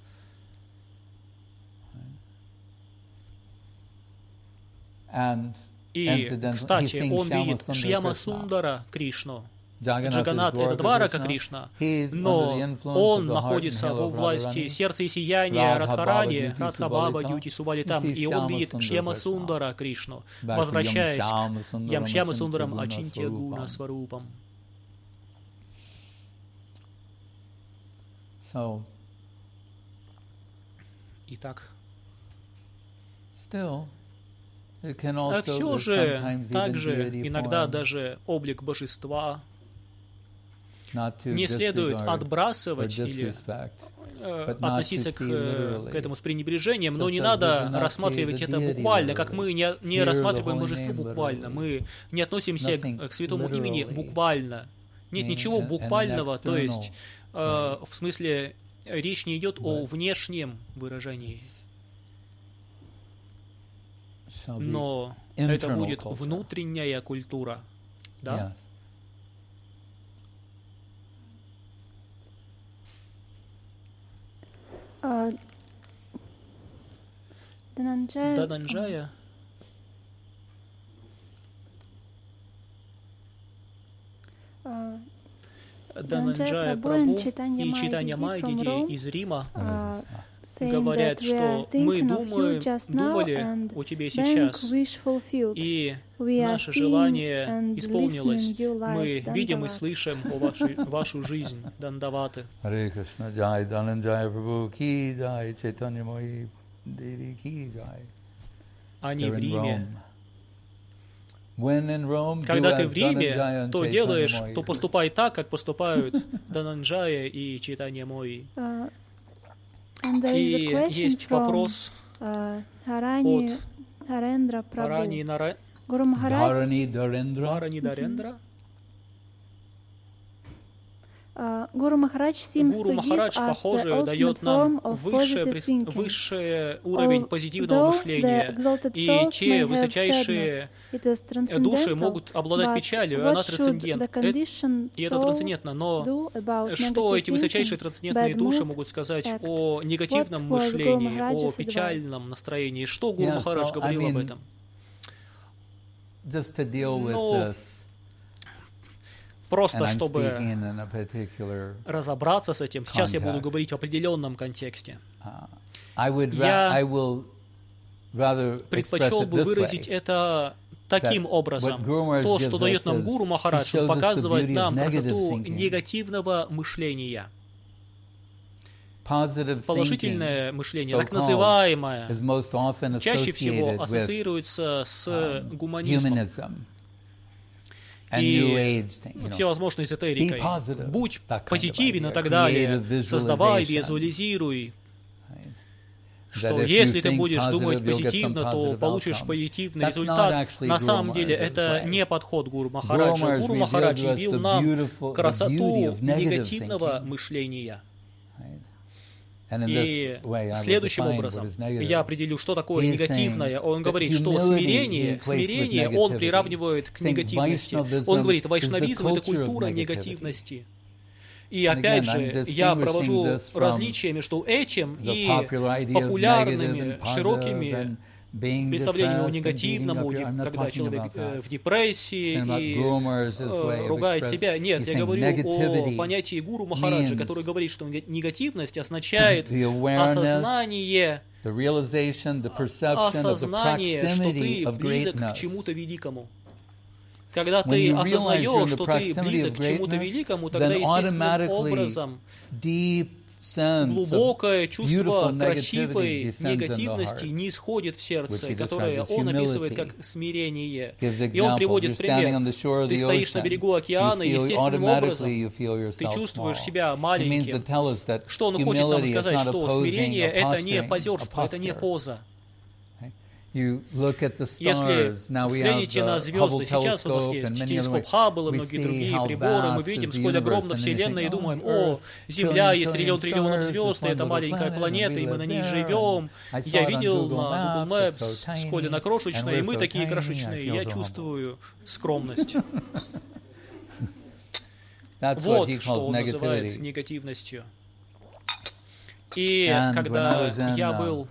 И, кстати, он видит Шьяма Сундара Кришну. Джаганат — это Дварака Кришна, но он находится во власти сердца и сияния Радхарани, Радхабаба, Дьюти, Субалитам, и он видит Шьяма Сундара Кришну, возвращаясь к Ям Шьяма Сундарам Ачинтья Гуна Сварупам. Итак, А все же, также иногда даже облик божества не следует отбрасывать или э, относиться к, к этому с пренебрежением, но не надо рассматривать это буквально, как мы не, не рассматриваем божество буквально, мы не относимся к, к святому имени буквально. Нет ничего буквального, то есть э, в смысле речь не идет о внешнем выражении. Но это будет внутренняя культура, да? Uh, Дананджая, Дананджая uh, Дананджая Прабху и Чайтанья Майяпури из Рима uh, говорят, что мы думаем, думали о тебе сейчас, и наше желание исполнилось. Мы видим и слышим о вашей, вашу жизнь, Дандаваты. Харе Кришна, Джай Дананджая Прабху ки джай, Чайтанья Майяпури Деви ки джай. Они в Риме. Когда ты в Риме, то делаешь, то поступай так, как поступают Дананджая и Чайтанья Майяпури. И есть вопрос uh, от Нарендра Парани Наре... Гуру Махарадж Дharani Uh, Гуру Махарадж Гуру Махарадж, похоже, дает нам высший, высший уровень позитивного мышления, и те высочайшие души могут обладать печалью, и она трансцендентна. И это трансцендентно, но что эти высочайшие трансцендентные души могут сказать о негативном мышлении, о печальном настроении? Что Гуру Махарадж говорил об этом? Но просто чтобы разобраться с этим, сейчас я буду говорить в определенном контексте. Я предпочел бы выразить это таким образом. То, что дает нам Гуру Махарадж, показывает нам красоту негативного мышления. Положительное мышление, так называемое, чаще всего ассоциируется с гуманизмом и всевозможной эзотерикой. Будь позитивен и так далее, создавай, визуализируй, что если ты будешь думать позитивно, то получишь позитивный результат. На самом деле это не подход Гуру Махараджа. Гуру Махарадж явил нам красоту негативного мышления. И следующим образом я определю, что такое негативное. Он говорит, что смирение, смирение он приравнивает к негативности. Он говорит, вайшнавизм — это культура негативности. И опять же, я провожу различия между этим и популярными, широкими представлениями о негативном, когда человек в депрессии и э, ругает себя. Нет, я говорю о понятии Гуру Махараджа, который говорит, что негативность означает осознание, осознание, что ты близок к чему-то великому. Когда ты осознаешь, что ты близок к чему-то великому, тогда естественным образом глубокое чувство красивой негативности не исходит в сердце, которое он описывает как смирение. И он приводит пример. Ты стоишь на берегу океана, и естественным образом ты чувствуешь себя маленьким. Что он хочет нам сказать? Что смирение — это не позерство, это не поза. Если взгляните на звезды, сейчас у нас есть телескоп Хаббл и многие другие приборы, мы видим, сколь огромна Вселенная, и думаем, о, Земля, есть триллион триллионов звезд, и это маленькая планета, и мы на ней живем. Я видел на Google Maps, сколь она крошечная, и мы такие крошечные, я чувствую скромность. Вот что он называет негативностью. И когда я был...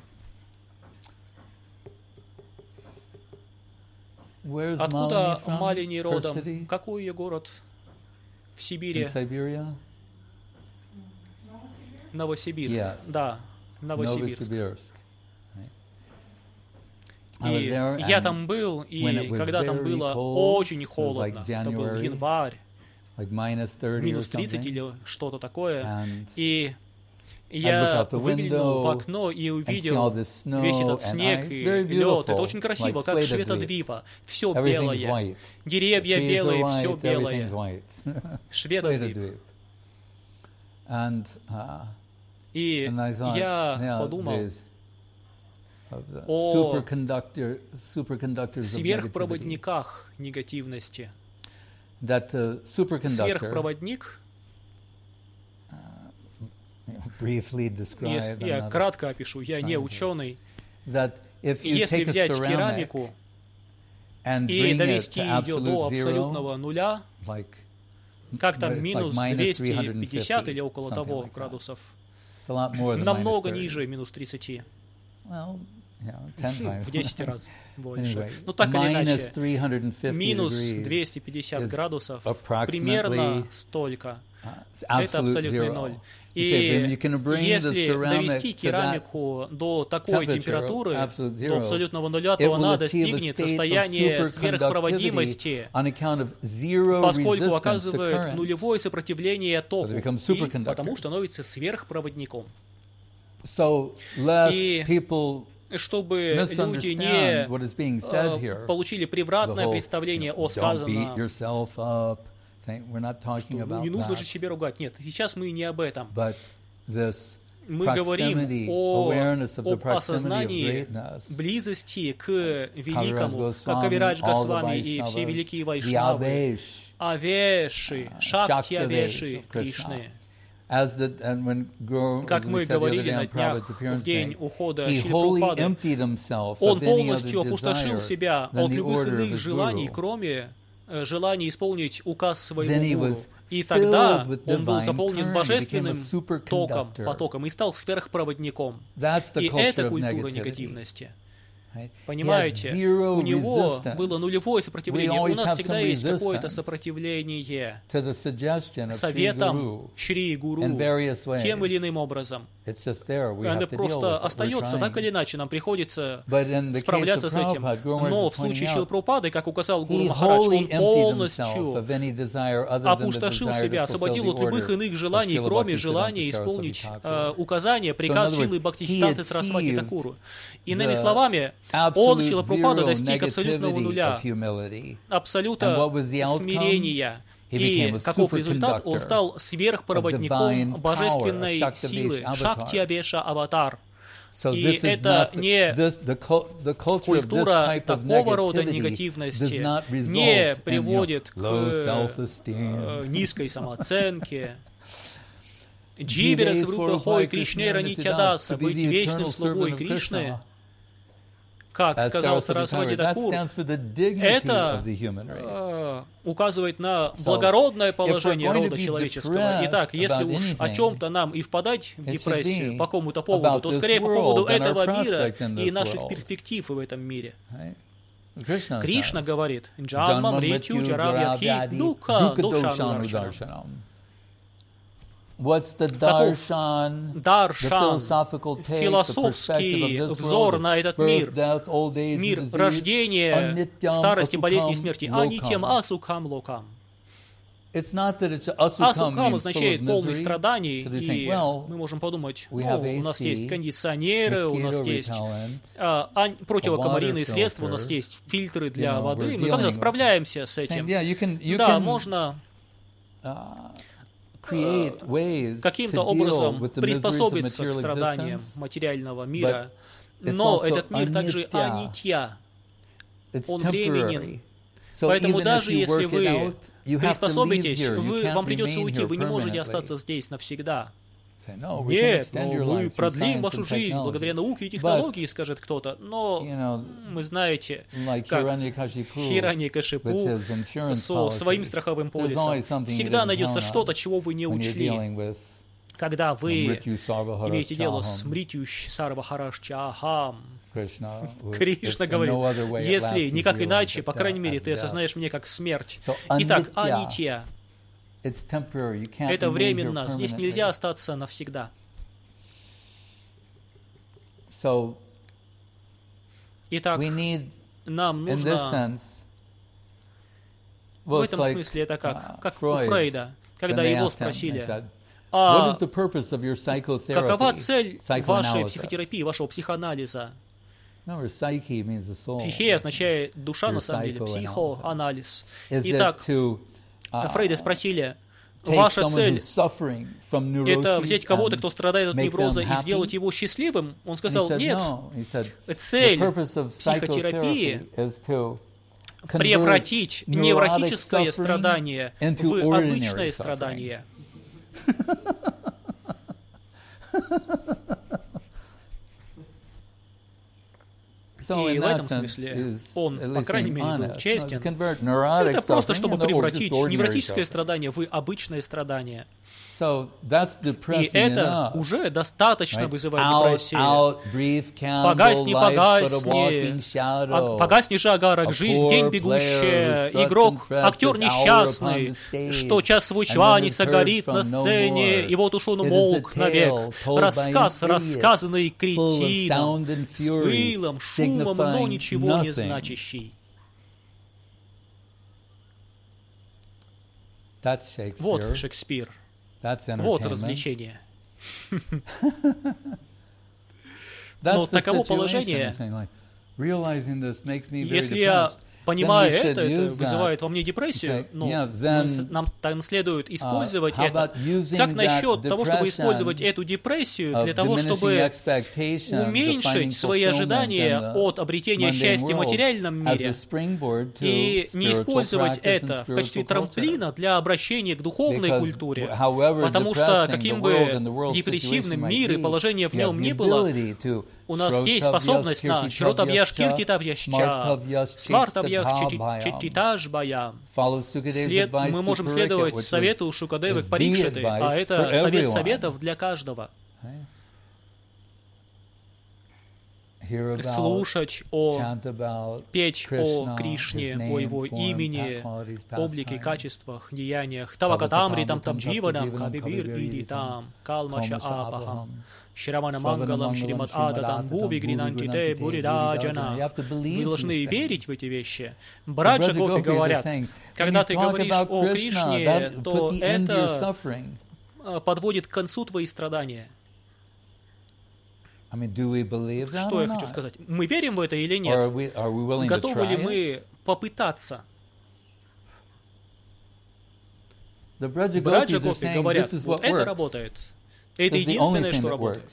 Откуда Малини родом? Какой ее город? В Сибири. Новосибирск. Yes. Да, Новосибирск. И я там был, и когда там было очень холодно, like это был январь, like минус тридцать или что-то такое, и Я выглянул в окно и увидел весь этот снег и лед. Это очень красиво, как Шветадвипа. Все белое. Деревья белые, все белое. Шветадвип. И я подумал о сверхпроводниках негативности. Сверхпроводник, если я кратко опишу, я не ученый, если взять керамику и довести ее до абсолютного нуля, как там минус двести пятьдесят или около того градусов, намного ниже минус тридцати. В десять раз больше. Ну так или иначе, минус двести пятьдесят градусов, примерно столько. Это абсолютный ноль. И если довести керамику до такой температуры, до абсолютного нуля, то она достигнет состояния сверхпроводимости, поскольку оказывает нулевое сопротивление току, и потому становится сверхпроводником. И чтобы люди не uh, получили превратное представление о сказанном, что, не нужно же себя ругать. Нет, сейчас мы не об этом. Мы говорим о, об осознании близости к великому, как Кавирадж Госвами и все великие вайшнавы, Авеши, Шакти Авеши Кришны. Как мы говорили на днях, в день ухода Шрилы Прабхупады, он полностью опустошил себя от любых иных желаний, кроме желания исполнить указ своего гуру. И тогда он был заполнен божественным током, потоком и стал сверхпроводником. И это культура негативности. Понимаете, у него было нулевое сопротивление. У нас всегда есть какое-то сопротивление советам Шри Гуру тем или иным образом. Это просто остается, так или иначе, нам приходится справляться с этим. Но в случае Шрилы Прабхупады, как указал Гуру Махарадж, он полностью опустошил себя, освободил от любых иных желаний, кроме желания исполнить э, указания, приказ Шрилы Бхактисиданты Сарасвати Такуру. Иными словами, он, Шрила Прабхупада, достиг абсолютного нуля, абсолюта смирения. И каков результат? Он стал сверхпроводником божественной силы, Шакти Авеша Аватар. И это не культура такого рода негативности не приводит к э, низкой самооценке. Дживера Сврупа Хой Кришне Ранитядаса, быть вечным слугой Кришны, как сказал Сарасвати Такур, это э, указывает на благородное положение рода человеческого. Итак, если уж о чем-то нам и впадать в депрессию по какому-то поводу, то скорее по поводу этого мира и наших перспектив в этом мире. Кришна говорит: «Джанма мритью джаравьядхи духа душану даршанам». What's the darshan, darshan, философский взор на этот мир, мир рождения, старости, болезни и смерти, анитьям асукхам локам. Асукхам означает полный страданий, и мы можем подумать, ну, у нас есть кондиционеры, у нас есть а, а, противокомарийные средства, у нас есть фильтры для воды, мы как-то справляемся с этим. Да, можно каким-то образом приспособиться к страданиям материального мира, но этот мир также анитья, он временен. Поэтому даже если вы приспособитесь, вы, вам придется уйти, вы не можете остаться здесь навсегда. Нет, ну, мы продлим вашу жизнь благодаря науке и технологии, скажет кто-то. Но вы знаете, как Хираньякашипу со своим страховым полисом всегда найдется что-то, чего вы не учли, когда вы имеете дело с мритью сарвахарашчахам. Кришна говорит, если никак иначе, по крайней мере, ты осознаешь меня как смерть. Итак, анитья. Это временно, здесь нельзя остаться навсегда. Итак, нам нужно в этом смысле, это как, как у Фрейда, когда его спросили, А какова цель вашей психотерапии, вашего психоанализа? Психея означает душа, на самом деле, психоанализ. Итак, Фрейда спросили, ваша цель — это взять кого-то, кто страдает от невроза, и сделать его счастливым? Он сказал, нет, цель психотерапии — превратить невротическое страдание в обычное страдание. И в этом смысле он, по крайней мере, был честен. Это просто, чтобы превратить невротическое страдание в обычное страдание. И это уже достаточно вызывает депрессию. Погасни, погасни, погасни же, агарок, жизнь, день бегущая, игрок, актер несчастный, что час свой чванится, горит на сцене, и вот уж он умолк навек. Рассказ, рассказанный кретином, с пылом, шумом, но ничего не значащий. Вот Шекспир. Вот развлечение. Но таково положение. Если я понимаю это, это вызывает во мне депрессию, но нам, нам следует использовать это. Как насчет того, чтобы использовать эту депрессию для того, чтобы уменьшить свои ожидания от обретения счастья в материальном мире и не использовать это в качестве трамплина для обращения к духовной культуре? Потому что, каким бы депрессивным мир и положение в нем ни было, у нас есть способность на шротавьяш киртитавьяща, смартавьяш чититажбая. След, мы можем следовать совету Шукадевы Парикшиты, а это совет советов для каждого. Слушать о, петь о Кришне, о Его имени, облике, качествах, деяниях. Тавакатамри там там дживанам, кабибир иди там, калмаша апахам. Шрамана Мангалам, Шримад Адатам, Буви Гринанчите, Буридаджана. Вы должны верить в эти вещи. Браджа Гопи говорят, когда ты говоришь о Кришне, то это подводит к концу твои страдания. Что я хочу сказать? Мы верим в это или нет? Готовы ли мы попытаться? Браджа Гопи говорят, вот это работает. Это единственное, что работает.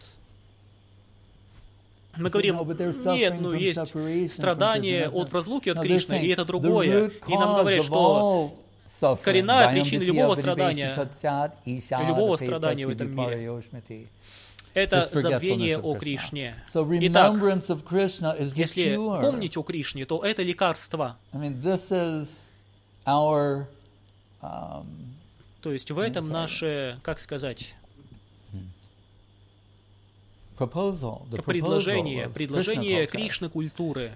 Мы говорим, нет, ну есть страдания от разлуки от Кришны, и это другое. И нам говорят, что коренная причина любого страдания, любого страдания в этом мире, это забвение о Кришне. Итак, если помнить о Кришне, то это лекарство. То есть в этом наше, как сказать, предложение, предложение Кришна-культуры.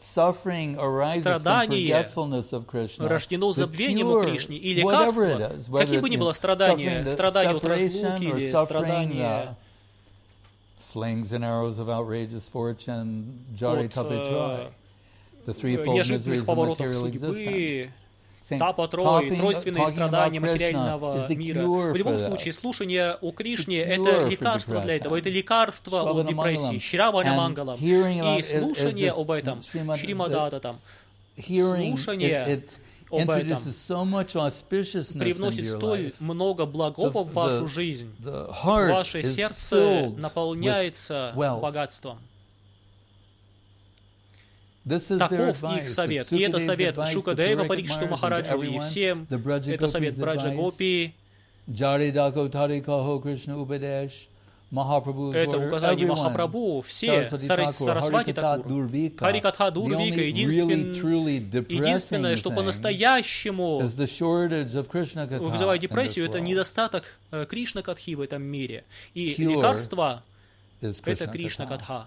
Страдание рождено забвением о Кришне, и лекарство, каким бы ни было страдание, страдание от разлуки или страдание от неожиданных поворотов судьбы, Тапа Трой, тройственные страдания материального мира. В любом случае, слушание о Кришне — это лекарство для этого, это лекарство от депрессии, Шравана Мангалам. И слушание об этом, Шримададатам, слушание об этом привносит столь много благого в вашу жизнь. Ваше сердце наполняется богатством. Таков их совет. И это совет Шукадева Парикшиту Махараджу и всем. Это совет Браджа Гопи. Это указание Махапрабху. Все. Сарасвати Такур. Харикатха Дурвика. Единственное, что по-настоящему вызывает депрессию, это недостаток Кришна Катхи в этом мире. И лекарство — это Кришна Катха.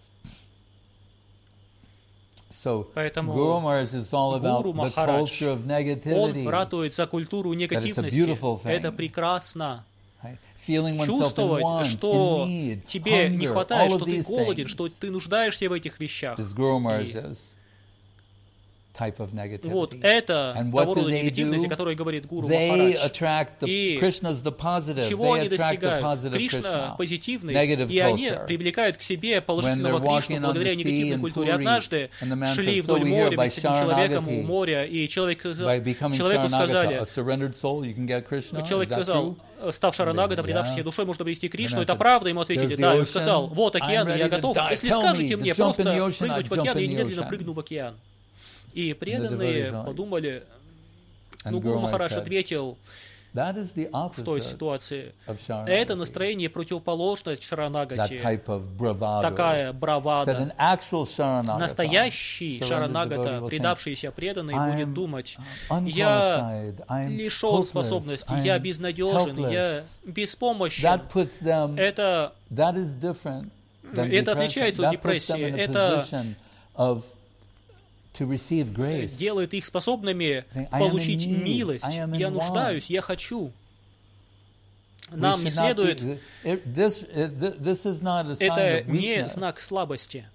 Поэтому Гуру Махарадж, он ратует за культуру негативности. Это прекрасно. Чувствовать, что тебе не хватает, что ты голоден, что ты нуждаешься в этих вещах. И Вот это того рода негативность, о которой говорит Гуру Махарадж. И чего они достигают? Кришна позитивный, и они привлекают к себе положительного Кришну благодаря негативной культуре. Однажды шли вдоль моря с этим человеком у моря, и человек, человеку сказали, человек сказал, став шаранагата, предавшись душой, можно обрести Кришну. Это правда? Ему ответили, да. И он сказал, вот океан, я готов. Если скажете мне просто прыгнуть в океан, я немедленно прыгну в океан. И преданные подумали, ну, Гуру Махарадж ответил в той ситуации, это настроение противоположность шаранагати, такая бравада. Настоящий шаранагата, предавшийся преданный, будет думать, я лишен способностей, я безнадежен, я беспомощен. Это, это отличается от депрессии. Это делает их способными получить милость. Я нуждаюсь, я хочу. Нам не следует... Это не знак слабости.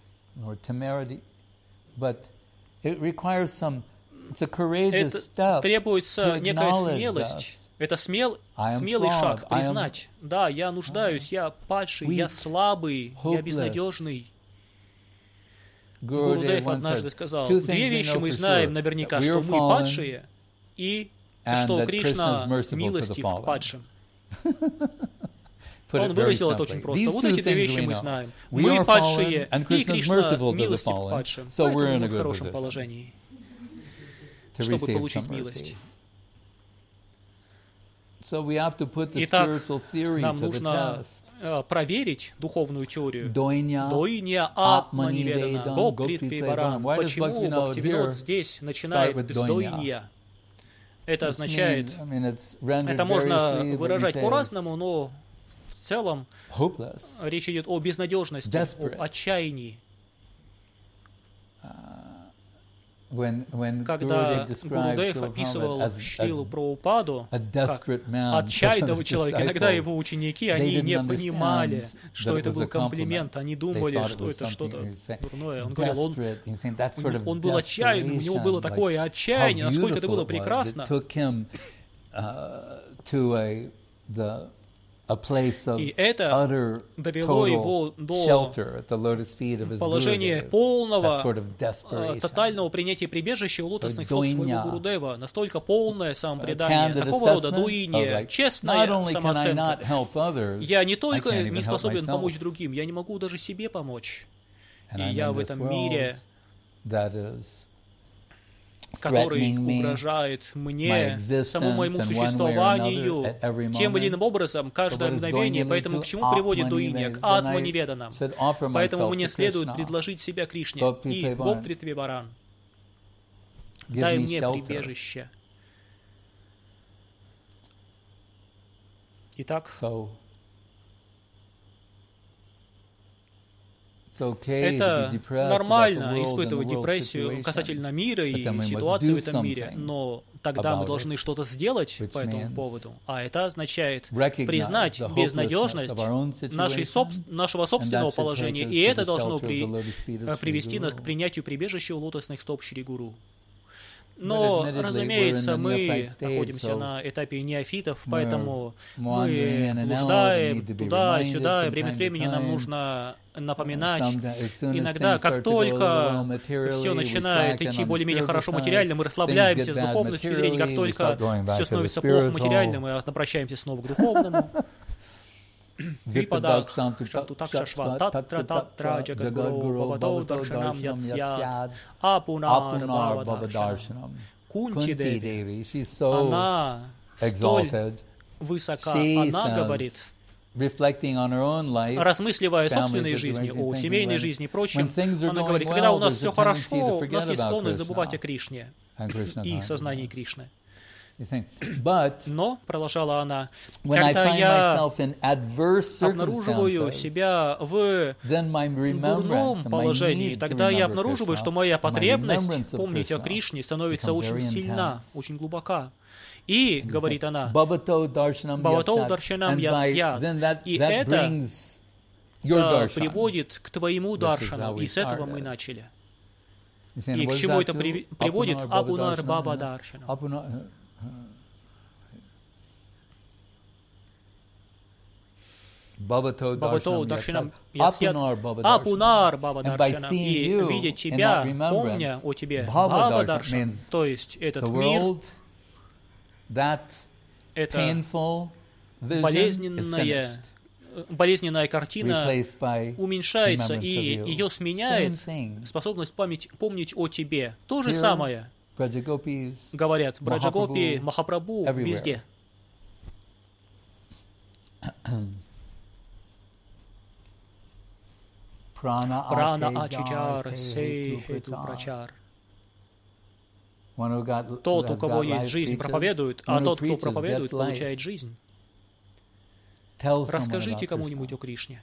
Это требуется некая смелость. Это смел, смелый шаг, признать. Да, я нуждаюсь, я падший, я слабый, я безнадежный. Гурудев однажды сказал, две вещи мы знаем наверняка, что мы падшие, и что Кришна милостив к падшим. Он выразил это очень просто. Вот эти две вещи мы знаем. Мы падшие, и Кришна милостив к падшим. Поэтому мы в хорошем положении, чтобы получить милость. Итак, нам нужно проверить духовную теорию. Дойня атмани ведана, Бог тритви баран. Почему Бхактивинод здесь начинает с дойня? Это означает, это можно выражать по-разному, но в целом речь идет о безнадежности, о отчаянии. Когда Гурудев описывал Шрилу Прабхупаду как отчаянного человека, иногда его ученики, они не понимали, что это был комплимент, они думали, что это что-то дурное. Он говорил, он, он был отчаянным, у него было такое отчаяние, насколько это было прекрасно. И это довело его до положения полного, тотального принятия прибежища у лотосных стоп своего Гурудева, настолько полное самопредание, такого рода дуиния, честная самооценка. Я не только не способен помочь другим, я не могу даже себе помочь. И я в этом мире, который угрожает мне, самому моему существованию, тем или иным образом, каждое мгновение. Поэтому к чему приводит дуиния? К атманиведанам. Поэтому мне следует предложить себя Кришне. И Гоп Тритви Баран, дай мне прибежище. Итак, это нормально испытывать депрессию касательно мира и ситуации в этом мире, но тогда мы должны что-то сделать по этому поводу. А это означает признать безнадежность нашей соб... нашего собственного положения, и это должно при... привести нас к принятию прибежища у лотосных стоп Шри Гуру. Но, разумеется, мы находимся на этапе неофитов, поэтому мы блуждаем туда-сюда, и время от времени нам нужно напоминать. Иногда, как только все начинает идти более-менее хорошо материально, мы расслабляемся с духовной точки зрения, как только все становится плохо материально, мы обращаемся снова к духовному. Випадах, Шантутакшашва, Татра, Татра, Джагадгуру, Бавадау, Даршанам, Ятсят, Апунар, Бавадаршанам. Кунти Деви, она столь высока, она говорит, размысливая о собственной жизни, о семейной жизни и прочем, она говорит, когда у нас все хорошо, у нас есть склонность забывать о Кришне и сознании Кришны. Но, продолжала она, когда я обнаруживаю себя в дурном положении, тогда я обнаруживаю, что моя потребность помнить о Кришне становится очень сильна, очень глубока. И, говорит она, «Бхавато даршанам ятсят», и это приводит к твоему даршану, и с этого мы начали. И к чему это при, приводит? Апунар Баба Даршана. Бхавато Даршанам Ясят, Апунар Баба Даршанам. И видя тебя, помня о тебе, Бхава Даршан, то есть этот мир, это болезненная, болезненная картина уменьшается, и ее сменяет способность память, помнить о тебе. То же самое говорят Браджагопи, Махапрабху, везде. Прана Ачичар Сей Хету Прачар. Тот, у кого есть жизнь, проповедует, а тот, кто проповедует, получает жизнь. Расскажите кому-нибудь о Кришне.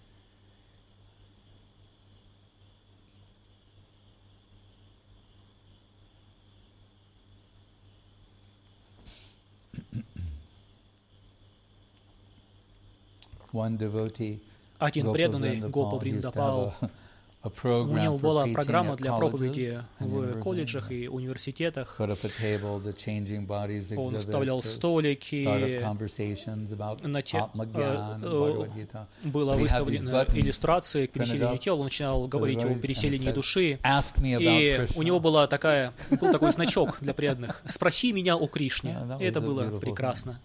Один преданный, Гопа Вриндапал, у него была программа для проповеди в колледжах и университетах. Он вставлял столики, на те, была выставлена иллюстрация к переселению тела, он начинал говорить о переселении души, и у него была такая, был такой значок для преданных: «Спроси меня о Кришне». И это было прекрасно.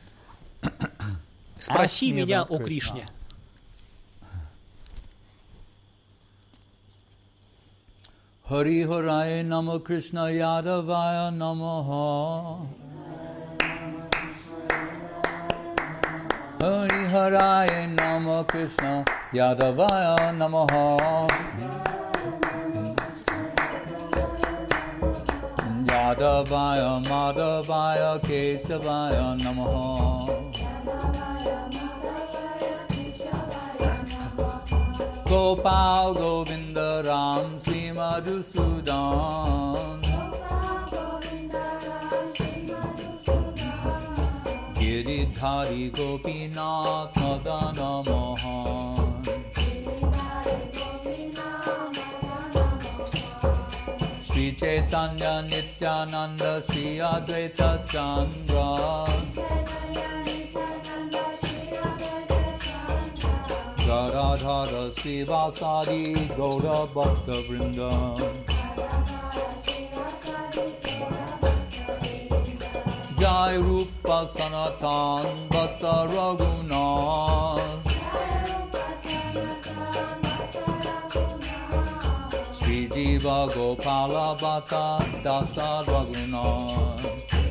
«Спроси меня о Кришне». Hari Haraya Namo Krishna Yadavaya Namaha. Hari Haraya Namo Krishna Yadavaya Namaha. Yadavaya Madhavaya Kesavaya Namaha. Gopal Govinda Ram Sri Madhusudan. Giridhari Gopinath Madana Mohan. Sri Chaitanya Nityananda Sri Advaita Chandra. Radhara Sivasadi Gaura Bhakta Vrinda. Jai Rupa Sanatan Bhatta Raghunath. Sri Jiva Gopala Bhatta Dasa Raghunath.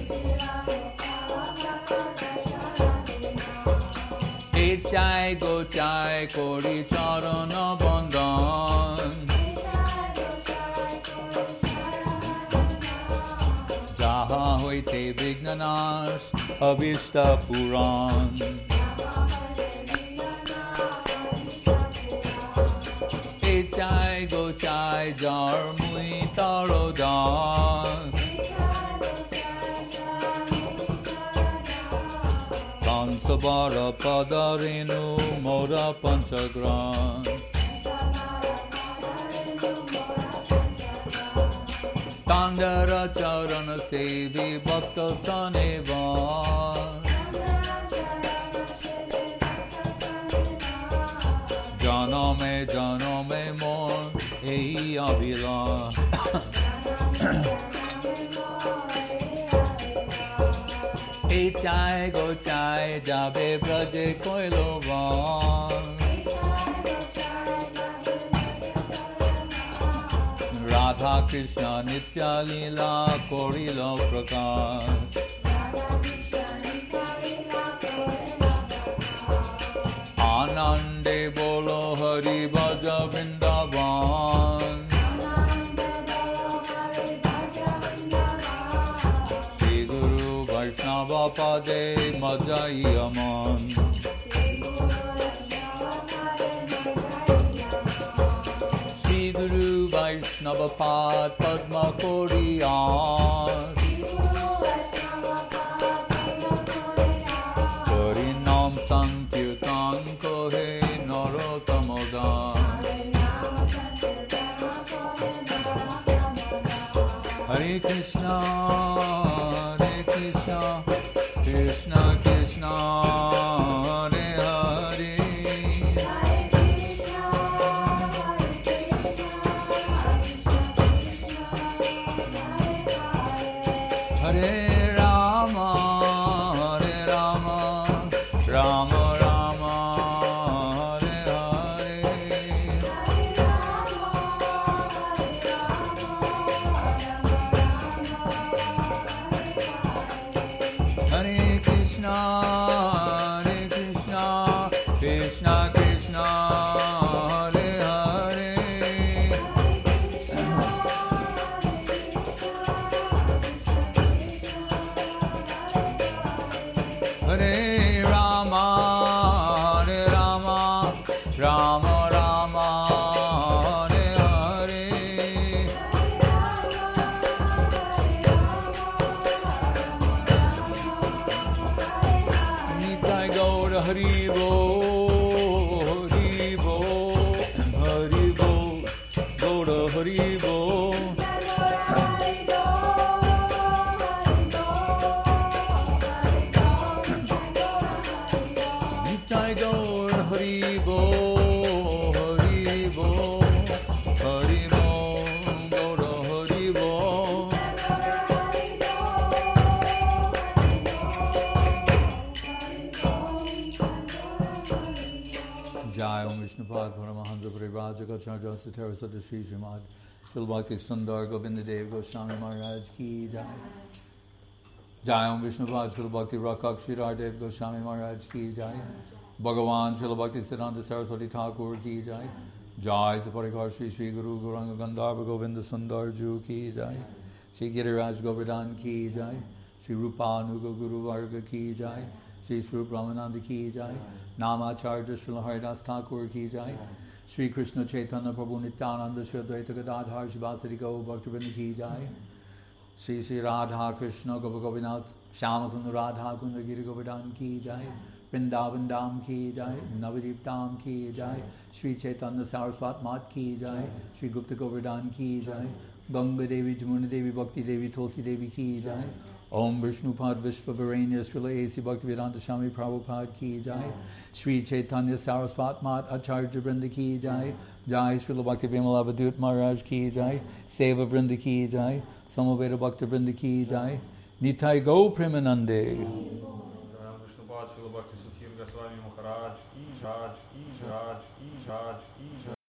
Jai Go Jai Kori Charana Bandhan. Jaha Hoite Vignanash Avishta Puran. Jai Go Jai Jar Mui Tarodan. Sabara Padarinu Mora Panchagran. Tandara Charana Sevi Bhakta Sanevan. Janame Janame Mon Ei Avila. Jai Go Jai Jabe Braje Koilovan. Radha Krishna Nitya Lila Korilo Prakash. Anande Bolo Hari Bhaja Vrindavan. Pade Madai Aman. Sri Guru Vaishnava Pad Padma Koriyan. Harinam Sankirtan Kohe Narotamodan. Hare Krishna, Hare Krishna, Krishna Krishna, Hare Hare, Hare Rama, Hare Rama, Rama Rama, Hare Hare, Hare Krishna, Hare Krishna, Krishna Krishna, Hare Hare, Hare Rama, Hare Rama, Rama Rama, Hare Hare, Nitai Gaura Hari Bo, Hari Bo, Hari Bo, Gaura Hari Bo, Nitai Gaura Hari Bo, Hari Bo, Hari Bo, Gaura Hari Bo, Jai Om Vishnupad Paramahansa Parivraja Acharya Satara Sada Sri Srimad Srila Bhakti Sundar Govinda Dev Goswami Maharaj Ki Jai. Jai Om Vishnupad Srila Bhakti Rakak Sri Dev Goswami Maharaj Ki Jai. Bhagavan Srila Bhakti Siddhanta Saraswati Thakur Ki Jai. Jai Saparikar Sri Sri Guru Gauranga Gandharva Govinda Sundar Ju Ki Jai. Sri Giriraj Govardhan Ki Jai. Sri Rupa Nuga Guru Varga Ki Jai. Sri Sri Brahmananda Ki Jai. Namacharya Srila Haridas Thakur Ki Jai. Sri Krishna Chaitanya Prabhu Nityananda Sri Advaita Gadadhar Shivasari Gaur Bhaktivinoda Ki Jai. Sri Sri Radha Krishna Gopal Gopinath Shyamakunda Radha Kunda Giri Govardhan Ki Jai. Vrindavan Dham Ki Jai. Navadip Dham Ki Jai. Sri Chaitanya Saraswat Mat Ki Jai. Sri Gupta Govardhan Ki Jai. Ganga Devi Jamuna Devi Bhakti Devi Tulsi Devi Ki Jai. Om Vishnupad Vishvavaranya Srila A C Bhaktivedanta Swami Prabhupada Ki Jai. Sri Chaitanya Saraswat Mat Acharya Vrinda Ki Jai. Jai Srila Bhakti Vimala Avadut Maharaj Ki Jai. Seva Vrinda Ki Jai. Samaveda Bhakti Vrinda Ki Jai. Nitai Go Premanande. Vishnupad Srila Bhakti Suthir Goswami Maharaj Ki Jai, Ki Jai, Ki Jai, Ki Jai.